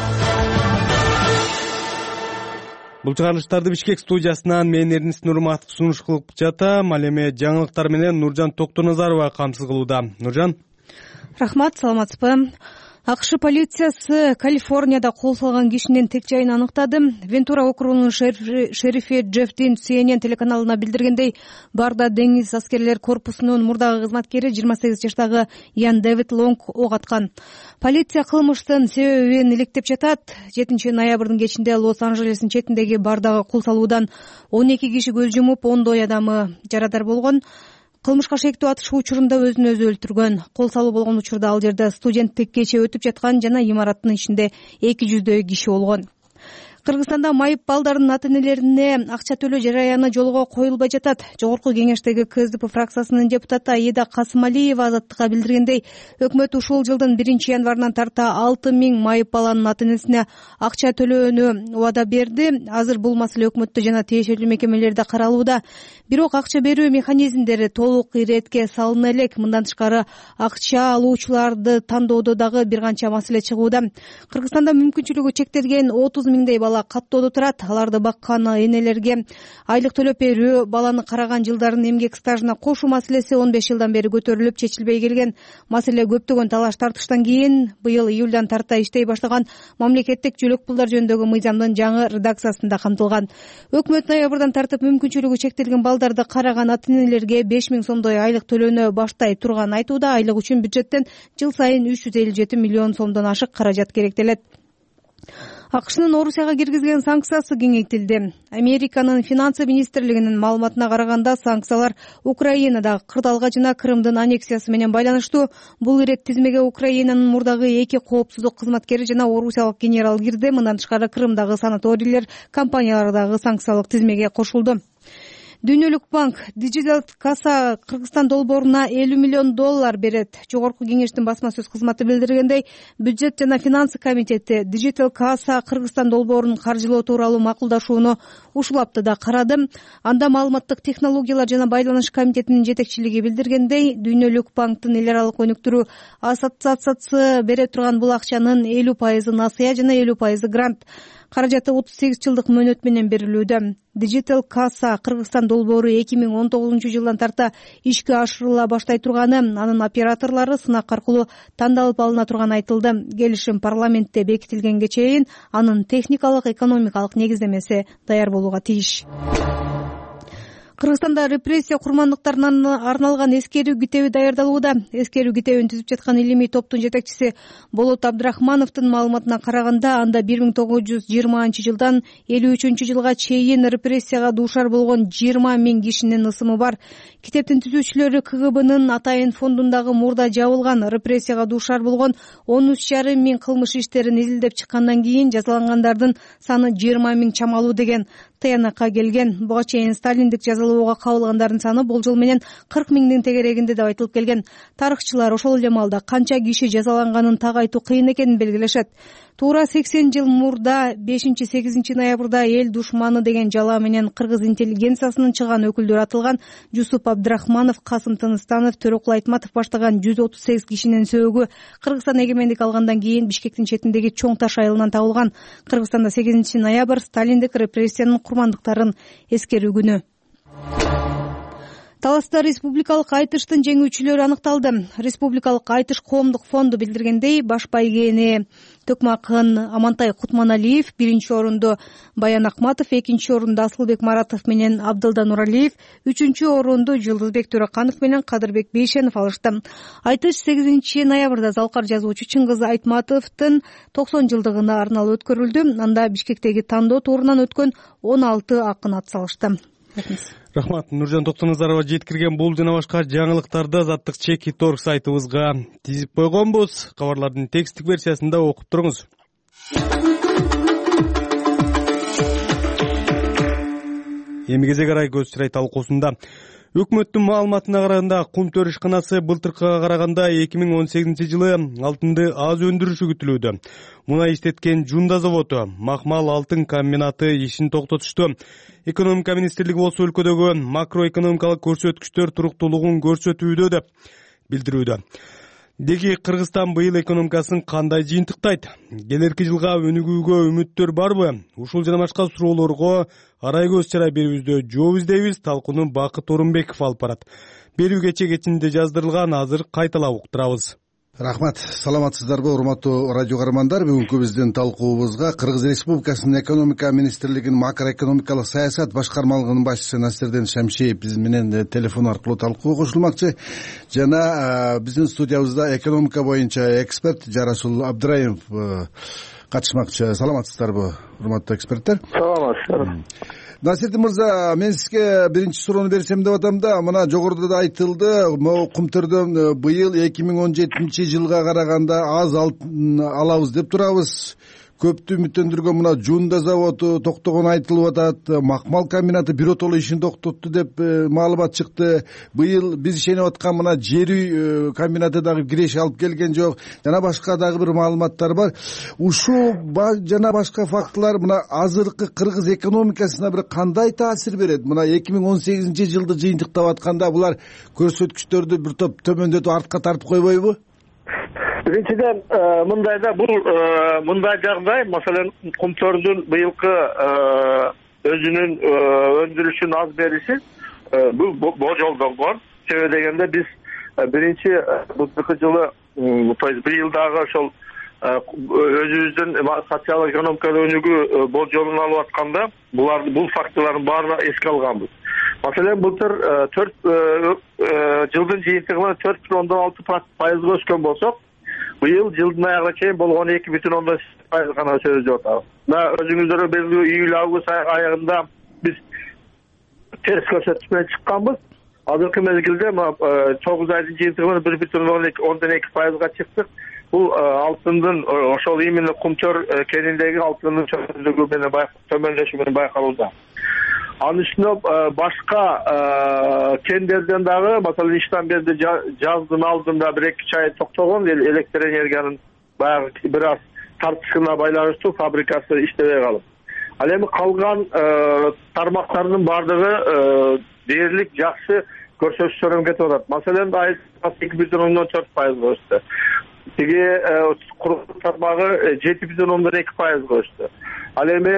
Бул чыгарылыштарды Бишкек студиясынан мен Эрнис Нурматов сунуш кылып жатам. Ал эми жаңылыктар менен Нуржан Токтоназарова камсыз кылууда. Нуржан. Рахмат, саламатсызбы? АКШ полициясы Калифорнияда кол салган кишинин тек жайын аныктады. Вентура округунун шерифи Джефф Дин Си Эн Эн телеканалына билдиргендей, барда деңиз аскерлер корпусунун мурдагы кызматкери жыйырма сегиз жаштагы Ян Дэвид Лонг ок аткан. Полиция кылмыштын себебин иликтеп жатат. жетинчи ноябрдын кечинде Лос-Анджелестин четиндеги бардагы кол салуудан он эки киши көз жумуп, ондой адамы жарадар болгон. Кылмышка шектүү атышуу учурунда өзүн өзү өлтүргөн. Кол салуу болгон учурда ал жерде студенттик кече өтүп жаткан жана имараттын ичинде эки жүздөй киши болгон. Кыргызстанда майып балдардын ата-энелерине акча төлөө жараяны жолго коюлбай жатат. Жогорку кеңештеги К С Д П фракциясынын депутаты Аида Касымалиева Азаттыкка билдиргендей, өкмөт ушул жылдын биринчи январынан тарта алты миң майып баланын ата-энесине акча төлөөнү убада берди. Азыр бул маселе өкмөттө жана тиешелүү мекемелерде каралууда. Бирок акча берүү механизмдери толук иретке салына элек. Мындан тышкары акча алуучуларды тандоодо дагы бир канча маселе чыгууда. Кыргызстанда мүмкүнчүлүгү чектелген отуз миңдей бала каттоодо турат. Аларды баккан энелерге айлык төлөп берүү, баланы караган жылдарын эмгек стажына кошуу маселеси он беш жылдан бери көтөрүлүп чечилбей келген. Маселе көптөгөн талаш тартыштан кийин быйыл июлдан тарта иштей баштаган мамлекеттик жөлөк пулдар жөнүндөгү мыйзамдын жаңы редакциясында камтылган. Өкмөт ноябрдан тартып мүмкүнчүлүгү чектелген балдарды караган ата-энелерге беш миң сомдой айлык төлөөнү баштай турганын айтууда. Айлык үчүн бюджеттен жыл сайын үч жүз элүү жети миллион сомдон ашык каражат керектелет. АКШнын Орусияга киргизген санкциясы кеңейтилди. Американын финансы министрлигинин маалыматына караганда, санкциялар Украинадагы кырдаалга жана Крымдын аннексиясы менен байланыштуу. Бул ирет тизмеге Украинанын мурдагы эки коопсуздук кызматкери жана орусиялык генерал кирди. Мындан тышкары Крымдагы санаторийлер, компаниялар дагы санкциялык тизмеге кошулду. Дүйнөлүк банк Digital Casa Кыргызстан долбооруна элүү миллион доллар берет. Жогорку кеңештин басма сөз кызматы билдиргендей, бюджет жана финансы комитети Digital Casa Кыргызстан долбоорун каржылоо тууралуу макулдашууну ушул аптада карады. Анда маалыматтык технологиялар жана байланыш комитетинин жетекчилиги билдиргендей, Дүйнөлүк банктын эл аралык өнүктүрүү ассоциациясы бере турган бул акчанын элүү пайызы насыя жана элүү пайызы грант. Каражаты отуз сегиз жылдык мөөнөт менен берилүүдө. Digital Casa Кыргызстан долбоору эки миң он тогузунчу жылдан тарта ишке ашырыла баштай турганы, анын операторлору сынак аркылуу тандалып алына турганы айтылды. Келишим парламентте бекитилгенге чейин анын техникалык, экономикалык негиздемеси даяр болууга тийиш. Кыргызстанда репрессия курмандыктарына арналган эскерүү китеби даярдалууда. Эскерүү китебин түзүп жаткан илимий топтун жетекчиси Болот Абдрахмановдун маалыматына караганда, анда бир миң тогуз жүз жыйырманчы жылдан элүү үчүнчү жылга чейин репрессияга дуушар болгон жыйырма миң кишинин ысымы бар. Китептин түзүүчүлөрү К Г Бнын атайын фондундагы мурда жабылган репрессияга дуушар болгон он үч жарым миң кылмыш иштерин изилдеп чыккандан кийин жазалангандардын саны жыйырма миң чамалуу деген тыянакка келген. Буга чейин сталиндик жазалоого кабылгандардын саны болжол менен кырк миңдин тегерегинде деп айтылып келген. Тарыхчылар ошол эле маалда канча киши жазаланганын так айтуу кыйын экенин белгилешет. Туура сексен жыл мурда бешинчи сегизинчи ноябрда эл душманы деген жалаа менен кыргыз интеллигенциясынын чыган өкүлдөрү атылган Жусуп Абдрахманов, Касым Тыныстанов, Төрөкул Айтматов баштаган жүз отуз сегиз кишинин сөөгү Кыргызстан эгемендик алгандан кийин Бишкектин четиндеги Чоң Таш айылынан табылган. Кыргызстанда сегизинчи ноябрь сталиндик репрессиянын курмандыктарын эскерүү күнү. Таласта республикалык айтыштын жеңүүчүлөрү аныкталды. Республикалык айтыш коомдук фонду билдиргендей, баш байгене Төкмакын Амантай Кутманалиев биринчи орунду, Баян Акматов экинчи орунду, Асылбек Маратов менен Абдылда Нуралиев үчүнчү орунду, Жылдызбек Төрөканов менен Кадырбек Бейшенов алышты. Айтыш сегизинчи ноябрда залкар жазуучу Чыңгыз Айтматовдун токсон жылдыгына арналып өткөрүлдү. Анда Бишкектеги тандоо турунан өткөн он алты акын ат салышты. Рахмат. Нуржан Токтоназарова жеткирген бул жана башка жаңылыктарды азаттык чеки торг сайтыбызга тизип койгонбуз. Кабарлардын текстик версиясында окуп туруңуз. Эми кезек арай көз чырай талкуусунда өкмөттүн маалыматына караганда кум төр ишканасы былтыркыга караганда эки миң он сегизинчи жылы алтынды аз өндүрүшү күтүлүүдө. Мунай иштеткен Жунда заводу, Махмал алтын комбинаты ишин токтотушту. Экономика министрлиги болсо өлкөдөгү макроэкономикалык көрсөткүчтөр туруктуулугун көрсөтүүдө деп билдирүүдө. Деги Кыргызстан быйыл экономикасын кандай жыйынтыктайт? Келерки жылга өнүгүүгө үмүттөр барбы? Ушул жана башка суроолорго арай көз чарай берүүбүздө жооп издейбиз. Талкууну Бакыт Орунбеков алып барат. Берүү кече кечинде жаздырылган, азыр кайталап уктурабыз. Рахмат. Саламатсыздарбы, урматтуу радио каармандар? Бүгүнкү биздин талкуубузга Кыргыз Республикасынын экономика министрлигинин макроэкономикалык саясат башкармалыгынын башчысы Насирдин Шамшиев биз менен телефон аркылуу талкууга кошулмакчы. Жана биздин студиябызда экономика боюнча эксперт Жарасул Абдраимов катышмакчы. Саламатсыздарбы, урматтуу эксперттер? Саламатсыздар. Насирдин мырза, мен сизге биринчи суроону берсем деп атам да, мына жогоруда да айтылды, могу кумтөрдөн быйыл эки миң он жетинчи жылга караганда аз алтын алабыз деп турабыз. Көптү үмүттөндүргөн мына Жунда заводу токтогону айтылып атат, Макмал комбинаты биротоло ишин токтотту деп маалымат чыкты. Быйыл биз ишенип аткан мына Жерүй комбинаты дагы киреш алып келген жок. Жана башка дагы бир маалыматтар бар. Ушул жана башка фактылар мына азыркы кыргыз экономикасына бир кандай таасир берет? Мына эки миң он сегизинчи жылды жыйынтыктап атканда булар көрсөткүчтөрдү бир топ төмөндөтүп артка тартып койбойбу? Биринчиден мындайда бул мындай жагдай, маселен кумтөрдүн быйылкы өзүнүн өндүрүшүн аз бериши бул божолдонгон. Себеби дегенде биз биринчи былтыркы жылы, то есть быйыл дагы ошол өзүбүздүн социалдык экономикалык өнүгүү болжолун алып атканда булар бул фактылардын баарын эске алганбыз. Маселен былтыр төрт жылдын жыйынтыгына төрт бүтүн ондон алты пайызга өскөн болсок, быйыл жылдын аягына чейин бул он эки бүтүн ондон сегиз пайыз гана өсөбүз деп атабыз. Мына өзүңүздөр белгилүү июль август аягында биз терс көрсөткүч менен чыкканбыз. Азыркы мезгилде тогуз айдын жыйынтыгы бир бүтүн ондон эки пайызга чыктык. Бул алтындын ошол именно кумтөр кениндеги алтындын төмөндөшү менен байкалууда. Анын үстүнө башка кендерден дагы, маселен Иштанберди жаздын алдында бир эки ай токтогон, электр энергиянын баягы бир аз тартышына байланыштуу фабрикасы иштебей калып. Ал эми калган тармактардын баардыгы дээрлик жакшы көрсөтүштөргө кетип атат. Маселен эки бүтүн ондон төрт пайызга өстү. Тиги курулуш тармагы жети бүтүн ондон эки пайызга өстү. Ал эми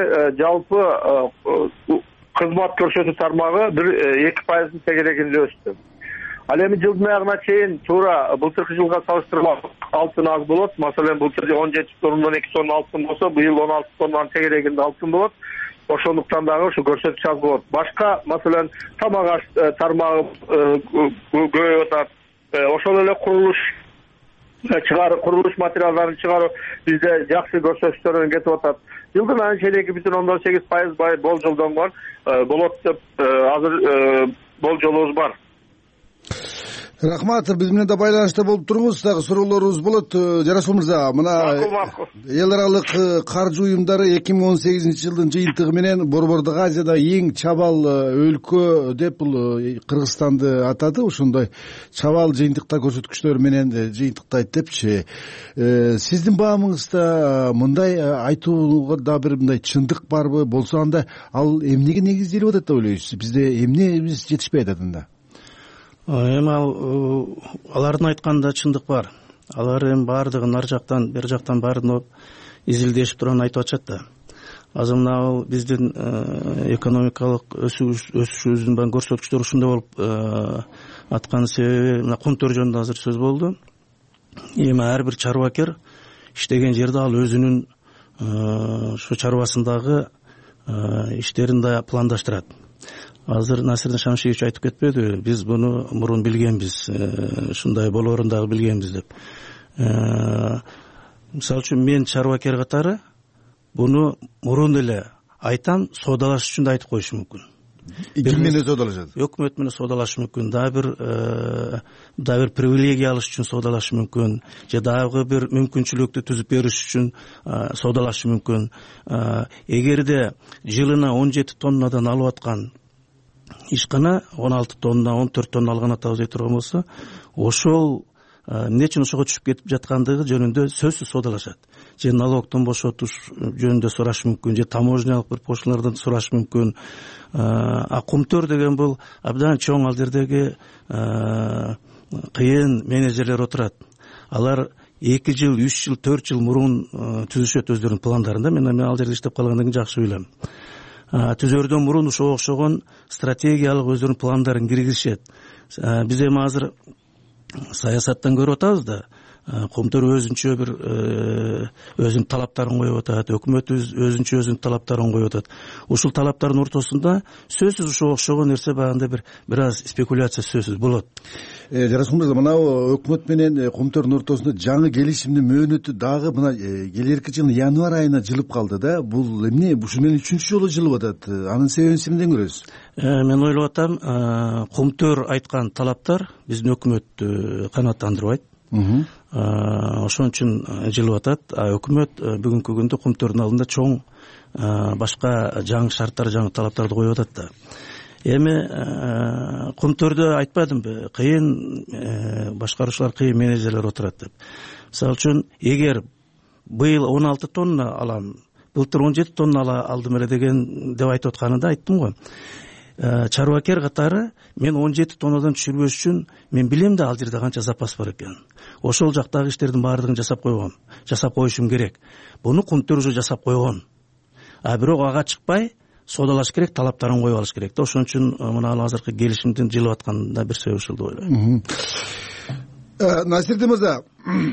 жалпы кызмат көрсөтүү тармагы бир эки пайыздын тегерегинде өстү. Ал эми жылдын аягына чейин туура былтыркы жылга салыштырмалуу алтын аз болот. Маселен былтыр он жети бүтүн ондон эки тонна алтын болсо, быйыл он алты тоннанын тегерегинде алтын болот. Ошондуктан дагы ушу көрсөткүч аз болот. Башка маселен тамак аш тармагы көбөйүп атат. Ошол эле курулуш чыгаруу, курулуш материалдарын чыгаруу бизде жакшы көрсөтүштөрдөн кетип атат. Жылдын айын чейин эки бүтүн ондон сегиз пайыз болжолдонгон болот деп азыр болжолубуз бар. Рахмат, биз менен да байланышта болуп туруңуз. Дагы суроолорубуз болот. Жарасул мырза, мына эл аралык каржы уюмдары эки миң он сегизинчи жылдын жыйынтыгы менен Борбордук Азиядагы эң чабал өлкө деп бул Кыргызстанды атады. Ошондой чабал жыйынтыктар көрсөткүчтөр менен жыйынтыктайт депчи. Сиздин баамыңызда мындай айтууга да бир мындай чындык барбы? Болсо анда ал эмнеге негизделип атат деп ойлойсуз? Бизде эмнебиз жетишпей атат анда? Эми ал алардын айтканында чындык бар. Алар эми баардыгын ар жактан бер жактан баарын изилдешип турган айтып атышат да. Азыр мына биздин экономикалык өсүшүбүздүн баарын көрсөткүчтөр ушундай болуп аткан себеби мына кум төр жөнүндө азыр сөз болду. Эми ар бир чарбакер иштеген жерде ал өзүнүн ошо чарбасындагы иштерин да пландаштырат. Азыр Насирдин Шамшиевич айтып кетпедиби, биз буну мурун билгенбиз, ушундай болоорун дагы билгенбиз деп. Мисалы үчүн мен чарбакер катары буну мурун эле айтам, соодалаш үчүн да айтып коюшум мүмкүн. Ким менен соодалашат? Өкмөт менен соодалаш мүмкүн, дагы бир дагы бир привилегия алыш үчүн соодалаш мүмкүн, же дагы бир мүмкүнчүлүктү түзүп бериш үчүн соодалаш мүмкүн. Эгерде жылына он жети тоннадан алып аткан ишкана он алты тонна, он төрт тонна алган атабыз дей турган болсо, ошол эмне үчүн ошого түшүп кетип жаткандыгы жөнүндө сөзсүз соодалашат. Же налогтон бошотуш жөнүндө сураш мүмкүн, же таможнялык бир пошлиналардан сураш мүмкүн. А кумтөр деген бул абдан чоң, ал жердеги кыйын менеджерлер отурат. Алар эки жыл, үч жыл, төрт жыл мурун түзүшөт өздөрүнүн пландарын да. Мен ал жерде иштеп калгандан кийин жакшы билем. Түзөрдөн мурун ошого окшогон стратегиялык өздөрүнүн пландарын киргизишет. Биз эми азыр саясаттан көрүп атабыз да, кумтөр өзүнчө бир өзүнүн талаптарын коюп атат, өкмөт өзүнчө өзүнүн талаптарын коюп атат. Ушул талаптардын ортосунда сөзсүз ошого окшогон нерсе багында бир бир аз спекуляция сөзсүз болот. Жараскул мырза, мына өкмөт менен кумтөрдүн ортосунда жаңы келишимдин мөөнөтү дагы мына келерки жылдын январь айына жылып калды да. Бул эмне? Ушул менен үчүнчү жолу жылып атат. Анын себебин эмнеден көрөсүз? Мен ойлоп атам, кумтөр айткан талаптар биздин өкмөттү канааттандырбайт. Ошон үчүн жылып атат. А өкмөт бүгүнкү күндө кумтөрдүн алдында чоң башка жаңы шарттар, жаңы талаптарды коюп атат да. Эми кумтөрдө айтпадымбы, кыйын башкаруучулар, кыйын менеджерлер отурат деп. Мисалы үчүн, эгер быйыл он алты тонна алам, былтыр он жети тонна алдым эле деген деп айтып атканында айттым го. Чарбакер катары мен он жети тоннадан түшүрбөш үчүн мен билем да ал жерде канча запас бар экен. Ошол жактагы иштердин баардыгын жасап койгом, жасап коюшум керек. Буну кумтөр уже жасап койгон. А бирок ага чыкпай соодалаш керек, талаптарын коюп алыш керек да. Ошон үчүн мына азыркы келишимдин жылып атканында бир себеп ушул деп ойлойм. Насирдин мырза,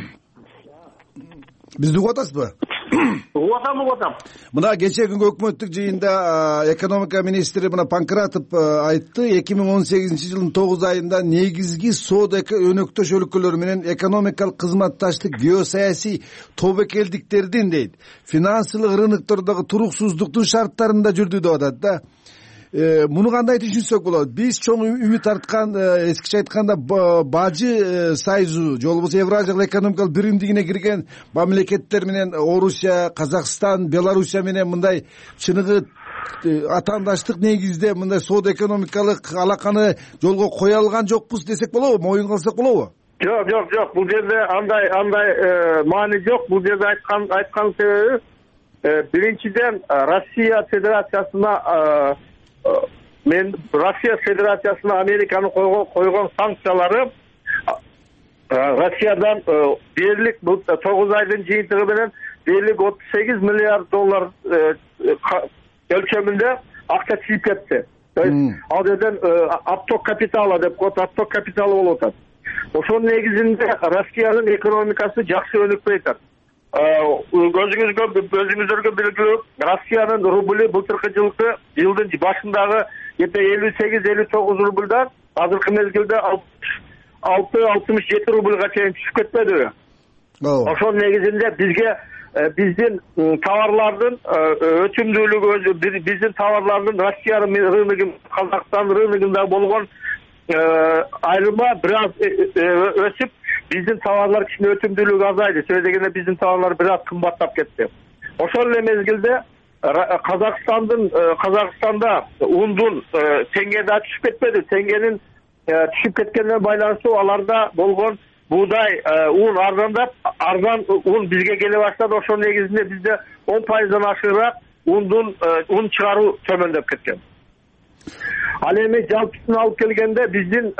бизди угуп атасызбы? Угуп атам, угуп атам. Мына кечээ күнгү өкмөттүк жыйында экономика министри мына Панкратов айтты, эки миң он сегизинчи жылдын тогуз айында негизги соода өнөктөш өлкөлөр менен экономикалык кызматташтык, геосаясий тобокелдиктердин дейт, финансылык рыноктордогу туруксуздуктун шарттарында жүрдү деп атат да. Муну кандай түшүнсөк болот? Биз чоң үмүт арткан, эскиче айтканда Бажы союзу, же болбосо Евразиялык экономикалык биримдигине кирген мамлекеттер менен Орусия, Казакстан, Белоруссия менен мындай чыныгы атаандаштык негизде мындай соода экономикалык алаканы жолго кое алган жокпуз десек болобу, моюнга алсак болобу? Жок, жок, жок. Бул жерде андай андай маани жок. Бул жерде айткан айткан себеби биринчиден Россия Федерациясына мен Россия Федерациясына Американын койгон санкциялары Россиядан дээрлик тогуз айдын жыйынтыгы менен дээрлик отуз сегиз миллиард доллар өлчөмүндө акча чыгып кетти. То есть ал жерден отток капитала деп коет, отток капиталы болуп атат. Ошонун негизинде Россиянын экономикасы жакшы өнүкпөй атат. Өзүңүзгө өзүңүздөргө белгилүү, Россиянын рубли былтыркы жылкы жылдын башындагы элүү сегиз элүү тогуз рубльдан азыркы мезгилде алты алтымыш жети рубльга чейин түшүп кетпедиби? Ошонун негизинде бизге биздин товарлардын өтүмдүүлүгү, биздин товарлардын Россиянын рыногу, Казакстан рыногунда болгон айырма бир аз өсүп, биздин товарлар кичине өтүмдүүлүгү азайды. Сөзсүз дегенде биздин товарлар бир аз кымбаттап кетти. Ошол эле мезгилде Казакстандын Казакстанда ундун теңге да түшүп кетпеди. Теңгенин түшүп кеткенине байланыштуу аларда болгон буудай ун арзандап, арзан ун бизге келе баштады. Ошол негизинде бизде он пайыздан ашыгыраак ундун ун чыгаруу төмөндөп кеткен. Ал эми жалпысын алып келгенде биздин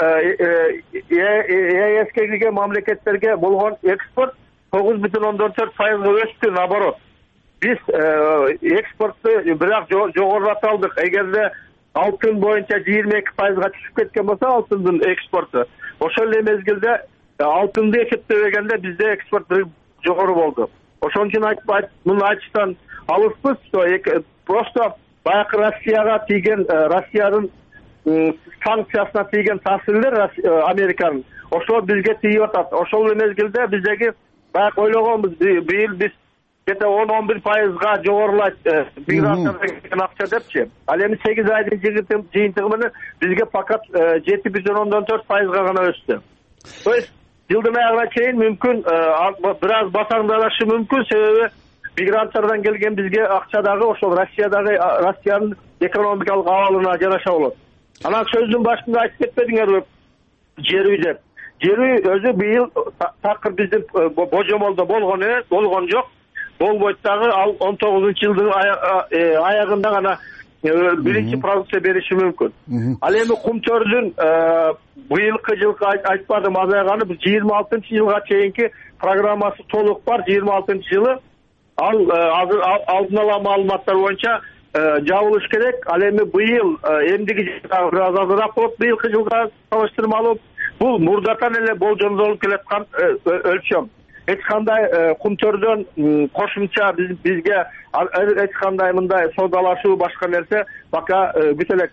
ЕСке кирген мамлекеттерге болгон экспорт тогуз бүтүн ондон төрт пайызга өстү, наоборот. Биз экспортту бирок жогорулата алдык. Эгерде алтын боюнча жыйырма эки пайызга түшүп кеткен болсо алтындын экспорту, ошол эле мезгилде алтынды эсептебегенде бизде экспорт жогору болду. Ошон үчүн муну айтыштан алыспыз. Просто баягы Россияга тийген, Россиянын санкциясына тийген таасирлер Американын ошол бизге тийип атат. Ошол эле мезгилде биздеги баягы ойлогонбуз, быйыл биз где-то он он бир пайызга жогорулайт мигранттардан акча депчи. Ал эми сегиз айдын жыйынтыгы менен бизге факат жети бүтүн ондон төрт пайызга гана өстү. То есть жылдын аягына чейин мүмкүн бир аз басаңданышы мүмкүн, себеби мигранттардан келген бизге акча дагы ошол Россиядагы Россиянын экономикалык абалына жараша болот. Анан сөздүн башында айтып кетпедиңерби жер үй деп. Жер үй өзү быйыл такыр биздин божомолдо болгон эмес, болгон жок. Болбойт дагы, ал он тогузунчу жылдын аягында гана биринчи продукция бериши мүмкүн. Ал эми кумтөрдүн быйылкы жылкы айтпадым азайганы, жыйырма алтынчы жылга чейинки программасы толук бар. жыйырма алтынчы жылы ал азыр алдын ала маалыматтар боюнча жабылыш керек. Ал эми быйыл эмдиги жылда бир аз азыраак болот, быйылкы жылга салыштырмалуу. Бул мурдатан эле болжомдолуп келаткан өлчөм. Эч кандай кумтөрдөн кошумча бизге эч кандай мындай соодалашуу башка нерсе пока бүтө элек.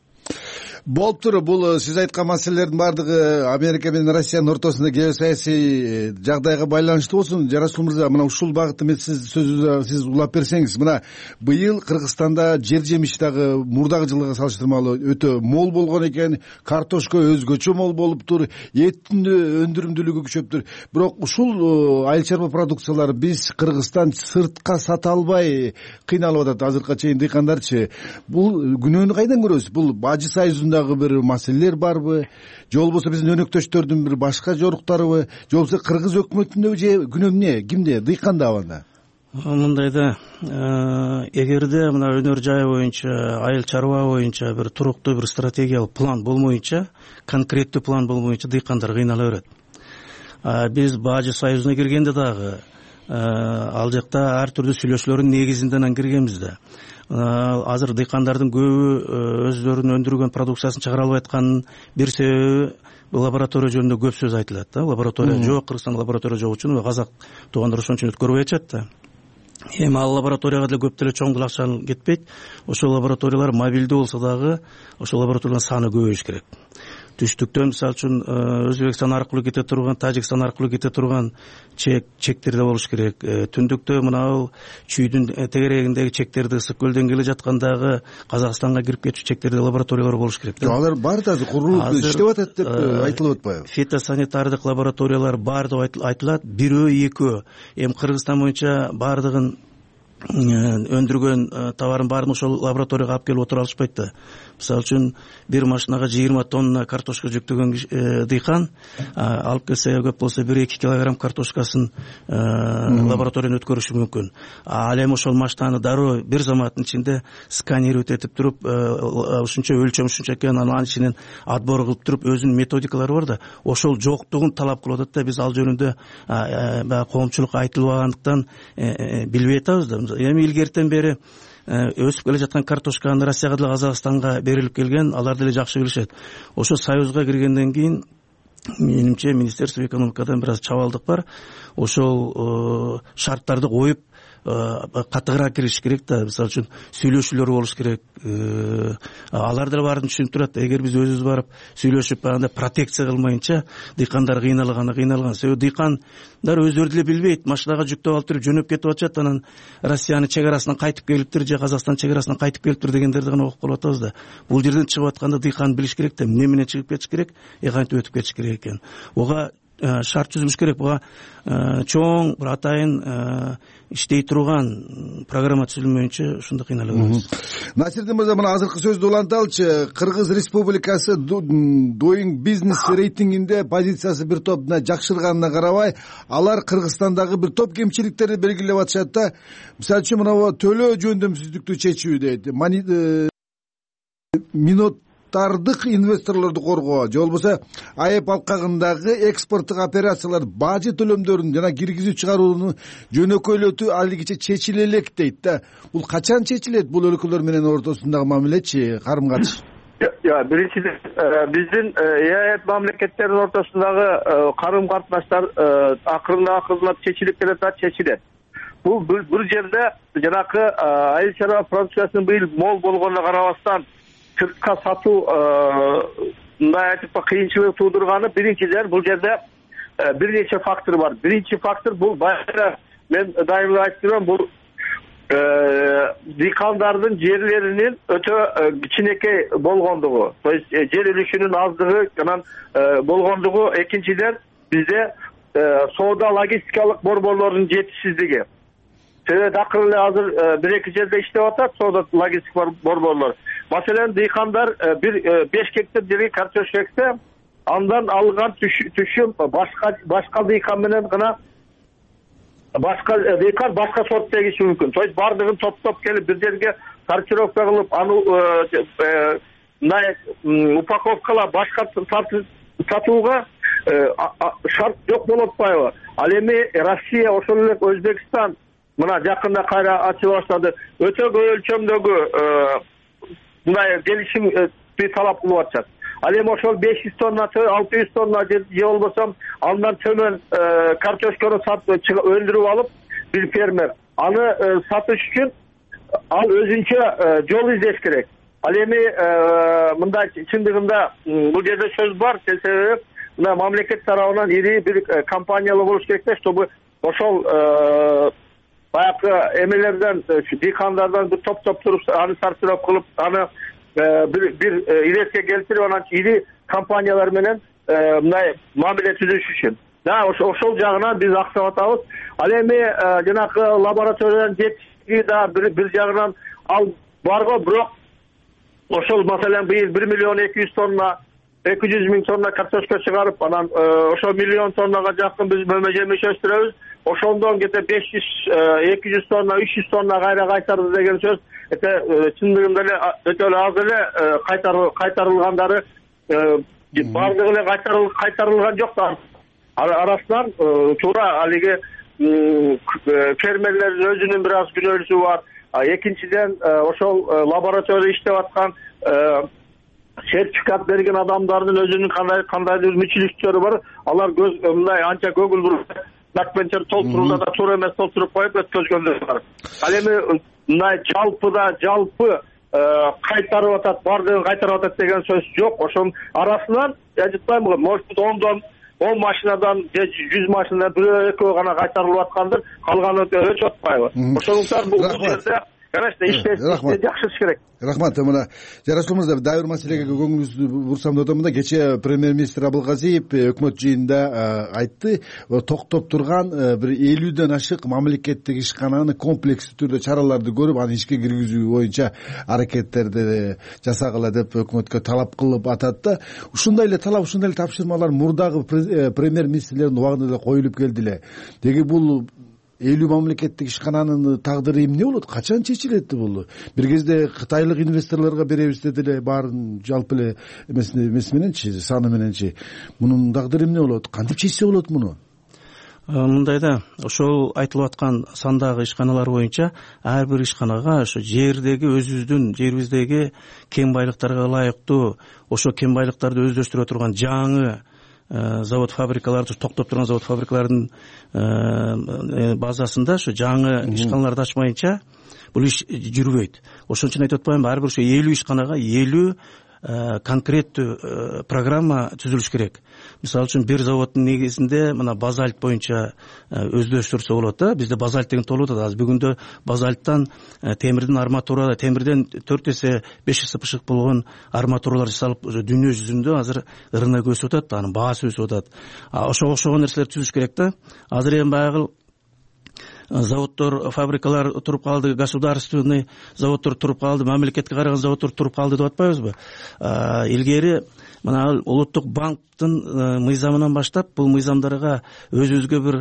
Болуптур, бул сиз айткан маселелердин баардыгы Америка менен Россиянын ортосунда геосаясий жагдайга байланыштуу болсун. Жарасул мырза, мына ушул багытта мен сиз сөзү сиз улап берсеңиз, мына быйыл Кыргызстанда жер жемиш дагы мурдагы жылга салыштырмалуу өтө мол болгон экен, картошка өзгөчө мол болуптур, эттин өндүрүмдүүлүгү күчөптүр. Бирок ушул айыл чарба продукциялары биз Кыргызстан сыртка сата албай кыйналып атат азыркыга чейин дыйкандарчы. Бул күнөөнү кайдан көрөбүз? Бул Бажы союзунда бир маселелер барбы, же болбосо биздин өнөктөштөрдүн бир башка жоруктарыбы, же болбосо кыргыз өкмөтүндө же күнөө эмне, кимде, дыйканда абанда? Мындайда, эгерде мына өнөр жай боюнча, айыл чарба боюнча бир туруктуу бир стратегиялык план болмоюнча, конкреттүү план болмоюнча дыйкандар кыйнала берет. Биз Бажы союзуна киргенде дагы ал жакта ар түрдүү сүйлөшүүлөрдүн негизинде киргенбиз да. Азыр дыйкандардын көбү өздөрүнүн өндүргөн продукциясын чыгара албай атканын бир себеби лаборатория жөнүндө көп сөз айтылат да. Лаборатория жок, Кыргызстанда лаборатория жок үчүн казак туугандар ошон үчүн өткөрбөй атышат да. Эми ал лабораторияга деле көп деле чоң акча кетпейт. Ошол лабораториялар мобилдүү болсо дагы ошол лабораториялардын саны көбөйүш керек. Түштүктөн мисалы үчүн Өзбекстан аркылуу кете турган, Тажикстан аркылуу кете турган чек чектерде болуш керек. Түндүктө мына чүйдүн тегерегиндеги чектерди ысык көлдөн келе жаткандагы Казакстанга кирип кетчү чектерде лабораториялар болуш керек. Алар бар да, курулуп иштеп атат деп айтылып атпайбы? Фитосанитардык лабораториялар бар деп айтылат. Бирөө экөө. Эми Кыргызстан боюнча бардыгын өндүргөн товарын баарын ошол лабораторияга алып келип отура алышпайт да. Мисалы үчүн бир машинага жыйырма тонна картошка жүктөгөн дыйкан алып келсе көп болсо бир эки килограмм картошкасын лабораториядан өткөрүшү мүмкүн. Ал эми ошол машинаны дароо бир заматтын ичинде сканировать этип туруп, ушунча өлчөм ушунча экен, анын ичинен отбор кылып туруп өзүнүн методикалары бар да, ошол жоктугун талап кылып атат да. Биз ал жөнүндө баягы коомчулукка айтылбагандыктан билбей атабыз да. Эми илгертен бери өсүп келе жаткан картошканы Россияга деле Казакстанга берилип келген, алар деле жакшы билишет. Ошо союзга киргенден кийин менимче Министерство экономикадан бир аз чабалдык бар. Ошол шарттарды коюп катыгыраак кириш керек да. Мисалы үчүн сүйлөшүүлөр болуш керек. Алар да баарын түшүнүп турат. Эгер биз өзүбүз барып сүйлөшүп анда протекция кылмайынча дыйкандар кыйналганы кыйналган. Себеби дыйкандар өздөрү деле билбейт. Машинага жүктөп алып туруп жөнөп кетип атышат, анан Россиянын чек арасынан кайтып келиптир же Казакстан чек арасынан кайтып келиптир дегендерди гана окуп калып атабыз да. Бул жерден чыгып атканда дыйкан билиш керек да, эмне менен чыгып кетиш керек, э кантип өтүп кетиш керек экен. Буга шарт түзүлүш керек. Буга чоң бир атайын иштей турган программа түзүлмөйүнчө ушундай кыйналып атабыз. Насирдин мырза, мына азыркы сөздү уланталычы. Кыргыз Республикасы Doing Business рейтингинде позициясы бир топ жакшырганына карабай, алар Кыргызстандагы бир топ кемчиликтерди белгилеп атышат да. Мисалы үчүн мына төлөө жөндөмсүздүктү чечүү дейт. Минут тардык инвесторлорду коргоо же болбосо айып алкагындагы экспорттук операциялар бажы төлөмдөрүн жана киргизип чыгарууну жөнөкөйлөтүү алигиче чечиле элек дейт да. Бул качан чечилет? Бул өлкөлөр менен ортосундагы мамилечи, карым катыш? Ya birincisi биздин ЭАЭ мамлекеттеринин ортосундагы карым катнаштар акырында акырындап чечилип келатат, чечилет. Бул бир жерде жанакы айыл чарба продукциясынын быйыл мол болгонуна карабастан сыртка сатуу мындай айтып кыйынчылык туудурганы биринчиден бул жерде бир нече фактор бар. Биринчи фактор бул баягы мен дайыма айтып турам, бул дыйкандардын жерлеринин өтө кичинекей болгондугу, то есть жер үлүшүнүн аздыгы анан болгондугу. Экинчиден бизде соода логистикалык борборлордун жетишсиздиги. Себеби акыры эле азыр бир эки жерде иштеп атат соода логистик борборлор. Маселен дыйкандар бир беш гектар жерге картошка эксе, андан алган түшүм башка башка дыйкан менен гана башка дыйкан башка сорт тегиши мүмкүн. То есть бардыгын топтоп келип бир жерге сортировка кылып, аны мындай упаковкалап башка сатууга шарт жок болуп атпайбы? Ал эми Россия, ошол эле Өзбекстан мына жакында кайра ачып баштады. Өтө көп өлчөмдөгү мындай келишимди талап кылып атышат. Ал эми ошол беш жүз тонна, алты жүз тонна же болбосо андан төмөн картошканы сатып өндүрүп алып бир фермер аны сатыш үчүн ал өзүнчө жол издеш керек. Ал эми мындай чындыгында бул жерде сөз бар, себеби мына мамлекет тарабынан ири бир компаниялар болуш керек да, чтобы ошол баягы эмелерден, дыйкандардан бир топ-топ туруп аны сортировка кылып, аны бир бир иретке келтирип, анан ири компаниялар менен мындай мамиле түзүш үчүн. Да, ошол жагынан биз аксап атабыз. Ал эми жанакы лабораториядан жетишиги да бир жагынан ал барго, бирок ошол маселен быйыл бир миллион эки жүз тонна, эки жүз миң тонна картошка чыгарып, анан ошол миллион тоннага жакын биз мөмөжөмүш өстүрөбүз. Ошондон кете беш жүз, эки жүз тонна, үч жүз тонна кайра кайтарды деген сөз. Эте чындыгында эле өтө эле аз эле кайтарылгандары бардыгы эле кайтарылган жок да. Арасынан туура алиги фермерлердин өзүнүн бир аз күнөөсү бар. Экинчиден ошол лаборатория иштеп аткан сертификат берген адамдардын өзүнүн кандай кандайдыр мүчүлүктөрү бар. Алар мындай анча көгүл документтер толтурууда да туура эмес толтуруп коюп өткөзгөндөр бар. Ал эми мындай жалпыда жалпы кайтарып атат, бардыгын кайтарып атат деген сөз жок. Ошонун арасынан ажытпайм, может ондон он машинадан же жүз машинадан бирөө экөө гана кайтарылып аткандыр, калганы өчүп атпайбы? Ошондуктан бул жерде конечно иштешти жакшырыш керек. Рахмат. Мына Жарасул мырза, дагы бир маселеге көңүлүңүздү бурсам деп атам да. Кечээ премьер-министр Абылгазиев өкмөт жыйынында айтты, токтоп турган бир элүүдөн ашык мамлекеттик ишкананы комплекстүү түрдө чараларды көрүп, аны ишке киргизүү боюнча аракеттерди жасагыла деп өкмөткө талап кылып атат да. Ушундай эле талап, ушундай эле тапшырмалар мурдагы премьер-министрлердин убагында да коюлуп келди эле. Деги бул элүү мамлекеттик ишкананын тагдыры эмне болот? Качан чечилет бул? Бир кезде кытайлык инвесторлорго беребиз деди эле, баарын жалпы эле эмеси мененчи, саны мененчи. Мунун тагдыры эмне болот? Кантип чечсе болот муну? Мындай да, ошол айтылып аткан сандагы ишканалар боюнча ар бир ишканага ошо жердеги өзүбүздүн жерибиздеги кен байлыктарга ылайыктуу, ошо кен байлыктарды өздөштүрө турган жаңы завод фабрикаларды токтоп турган завод фабрикалардын базасында ушу жаңы ишканаларды ачмайынча бул иш жүрбөйт. Ошон үчүн айтып атпаймынбы, ар бир ушу элүү ишканага элүү конкреттүү программа түзүлүш керек. Мисалы үчүн бир заводдун негизинде мына базальт боюнча өздөштүрсө болот да. Бизде базальт деген толуп атат. Азыр бүгүндө базальттан темирдин арматура, темирден төрт эсе беш эсе бышык болгон арматуралар жасалып, дүйнө жүзүндө азыр рынок өсүп атат, анын баасы өсүп атат. Ошого окшогон нерселер түзүш керек да. Азыр эми баягы заводдор, фабрикалар туруп калды, государственный заводдор туруп калды, мамлекетке караган заводдор туруп калды деп атпайбызбы? Илгери мына улуттук банктын мыйзамынан баштап бул мыйзамдарга өзүбүзгө бир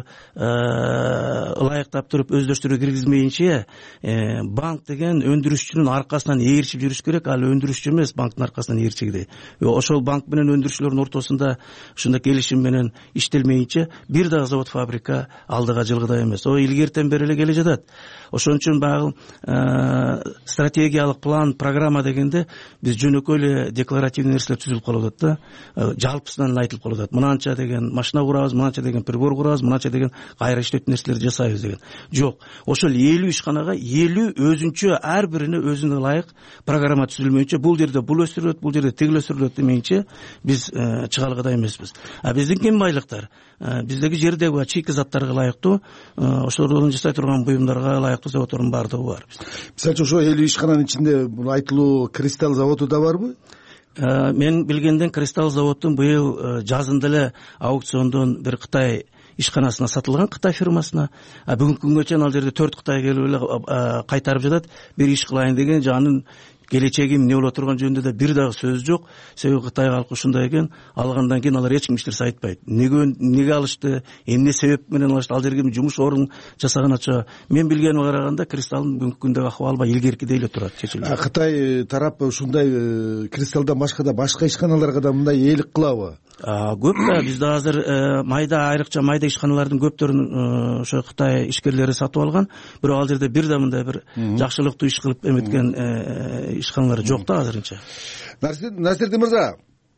ылайыктап туруп өздөштүрүү киргизмейинче банк деген өндүрүшчүнүн аркасынан ээрчип жүрүш керек. Ал өндүрүшчү эмес, банктын аркасынан ээрчигидей. Ошол банк менен өндүрүшчүлөрдүн ортосунда ушундай келишим менен иштелмейинче бир дагы завод фабрика алдыга жылгыдай эмес. О илгертен бери эле келе жатат. Ошон үчүн баягы стратегиялык план, программа дегенде биз жөнөкөй эле декларативный нерселер түзүлүп калып атат да. Жалпысынан айтылып калып атат. Мынанча деген машина курабыз, мынанча деген прибор курабыз, мынанча деген кайра иштетүү нерселерди жасайбыз деген. Жок. Ошол элүү ишканага элүү өзүнчө ар бирине өзүнө ылайык программа түзүлмөйүнчө, бул жерде бул өсүрүлөт, бул жерде тигил өсүрүлөт демейинче биз чыга алгыдай эмеспиз. А биздин кем байлыктар, биздеги жердеги чийки заттарга ылайыктуу, ошолордон жасай турган буюмдарга ылайыктуу заводдордун баардыгы бар. Мисалы үчүн ошо элүү ишкананын ичинде бул айтылуу Кристалл заводу да барбы? Мен билгенден Кристалл заводдун быйыл жазында эле аукциондон бир Кытай ишканасына сатылган, Кытай фирмасына. А бүгүнкү күнгө чейин ал жерде төрт Кытай келип эле кайтарып жатат. Бир иш кылайын деген, жанын келечеги эмне боло турган жөнүндө да бир дагы сөз жок. Себеби Кытай калкы ушундай экен, алгандан кийин алар эч ким эч нерсе айтпайт. Неге неге алышты, эмне себеп менен алышты, ал жерге жумуш орун жасаган ача. Мен билгениме караганда Кристалдын бүгүнкү күндөгү акыбалы баягы илгеркидей эле турат, чечилди. Кытай тарап ушундай Кристаллдан башка да башка ишканаларга да мындай ээлик кылабы? Көп да, бизде азыр майда, айрыкча майда ишканалардын көптөрүн ошо Кытай ишкерлери сатып алган. Бирок ал жерде бир да мындай бир жакшылыктуу иш кылып эметкен ишканалар жок да азырынча. Насирдин мырза,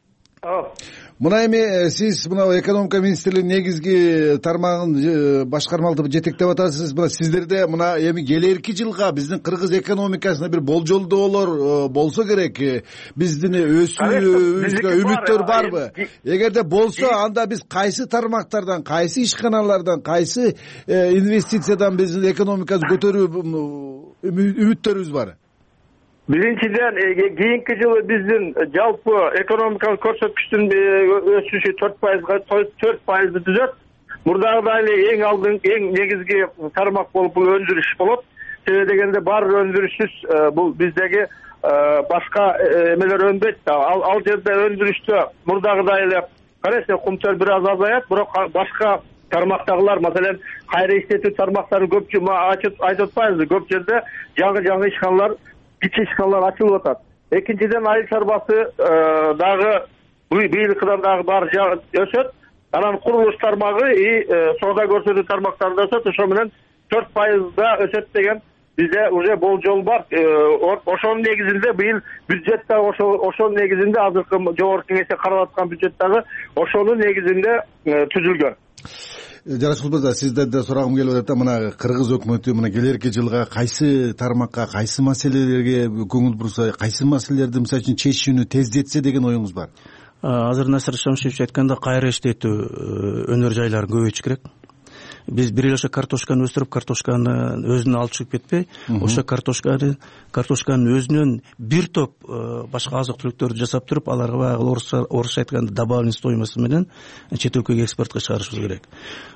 мына эми сиз мына экономика министрлигинин негизги тармагын башкармалды жетектеп атасыз. Мына сиздерде мына эми келерки жылга биздин кыргыз экономикасына бир болжолдоолор болсо керек. Биздин өсүүбүзгө үмүттөр барбы? Эгерде болсо, анда биз кайсы тармактардан, кайсы ишканалардан, кайсы инвестициядан биздин экономикабызды көтөрүү үмүттөрүбүз бар? Биринчиден кийинки жылы биздин жалпы экономикалык көрсөткүчтүн өсүшү төрт пайызга төрт пайызды түзөт. Мурдагыдай эле эң алдын эң негизги тармак болуп бул өндүрүш болот. Себеби дегенде бар өндүрүшсүз бул биздеги башка эмелер өнбөйт да. Ал ал жерде өндүрүштө мурдагыдай эле карайсың, кумтөр бир аз азаят, бирок башка тармактагылар, маселен, кайра иштетүү тармактары көпчү айтып атпайбызбы? Көп жерде жаңы-жаңы ишканалар, кичи ишканалар ачылып атат. Экинчиден айыл чарбасы дагы быйылкыдан дагы бар өсөт. Анан курулуш тармагы и соода көрсөтүү тармактары да өсөт. Ошо менен төрт пайызда өсөт деген бизде уже болжол бар. Ошонун негизинде быйыл бюджет дагы ошонун негизинде азыркы жогорку кеңеште каралып аткан бюджет дагы ошонун негизинде түзүлгөн. Жарашкул мырза, сизден да сурагым келип атат. Мына кыргыз өкмөтү мына келерки жылга кайсы тармакка, кайсы маселелерге көңүл бурса, кайсы маселелерди мисалы үчүн чечүүнү тездетсе деген оюңуз бар? Азыр Насир Шамшиевич айткандай, кайра иштетүү өнөр жайларын көбөйтүш керек. Биз бир эле ошо картошканы өстүрүп, картошканы өзүнө алып чыгып кетпей, ошо картошканы картошканын өзүнөн бир топ башка азык-түлүктөрдү жасап туруп, аларга баягы орусча айтканда добавленный стоимость менен чет өлкөгө экспортко чыгарышыбыз керек.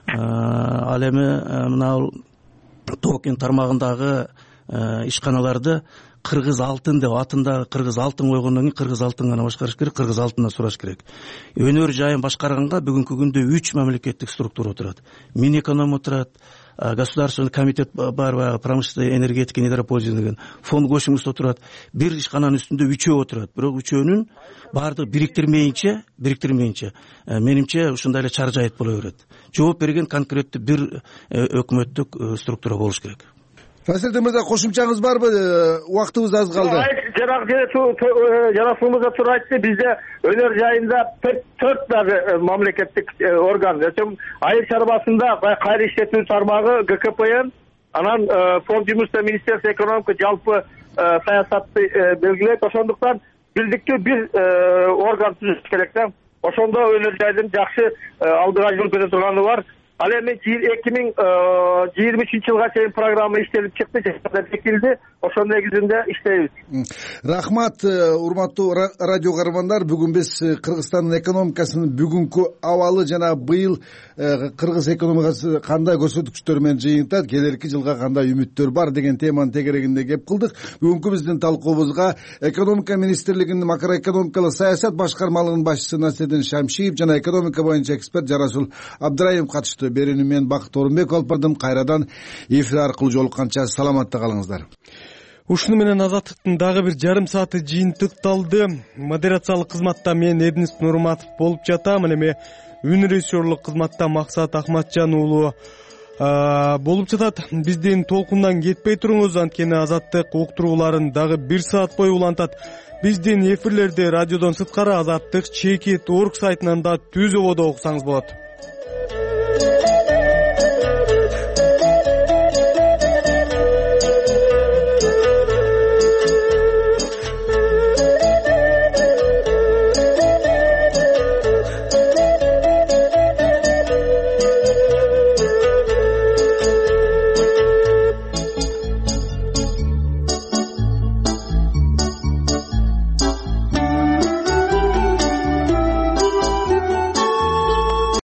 Ал эми мына токен тармагындагы ишканаларды кыргыз алтын деп атында кыргыз алтын койгондон кийин кыргыз алтын гана башкарыш керек, кыргыз алтындан сураш керек. Өнөр жайын башкарганга бүгүнкү күндө үч мамлекеттик структура отурат. Минэконом отурат, государственный комитет бар, промышленный энергетика недропользования деген, фонд госимущества отурат. Бир ишкананын үстүндө үчөө отурат. Бирок үчөөнүн баардыгы бириктирмейинче, бириктирмейинче менимче ушундай эле чаржайыт боло берет. Жооп берген конкреттүү бир өкмөттүк структура болуш керек. Насирдин мырза, кошумчаңыз барбы? Убактыбыз аз калды. Жанагы жанасыбызда туура айтты. Бизде өнөр жайында төрт дагы мамлекеттик орган. Айыл чарбасында кайры иштетүү тармагы Г К П Н, анан фонд жумушта Министерство экономика жалпы саясатты белгилейт. Ошондуктан бирдиктүү бир орган түзүш керек да. Ошондо өнөр жайдын жакшы алдыга жол бере турганы бар. Ал эми эки миң жыйырма үчүнчү жылга чейин программа иштелип чыкты, бекитилди. Ошонун негизинде иштейбиз. Рахмат, урматтуу радио каармандар. Бүгүн биз Кыргызстандын экономикасынын бүгүнкү абалы жана быйыл кыргыз экономикасы кандай көрсөткүчтөр менен жыйынтат, келерки жылга кандай үмүттөр бар деген теманын тегерегинде кеп кылдык. Бүгүнкү биздин талкуубузга экономика министрлигинин макроэкономикалык саясат башкармалыгынын башчысы Насирдин Шамшиев жана экономика боюнча эксперт Жарасул Абдыраимов катышты. Берүүнү мен Бакыт Орунбеков алып бардым. Кайрадан эфир аркылуу жолукканча саламатта калыңыздар. Ушуну менен азаттыктын дагы бир жарым сааты жыйынтыкталды. Модерациялык кызматта мен Эдинис Нурматов болуп жатам. Эми үн режиссерлук кызматта Максат Акматжан уулу болуп жатат. Биздин толкундан кетпей туруңуз, анткени азаттык уктурууларын дагы бир саат бою улантат. Биздин эфирлерди радиодон сырткары азаттык чекит орг сайтынан да түз ободо окусаңыз болот.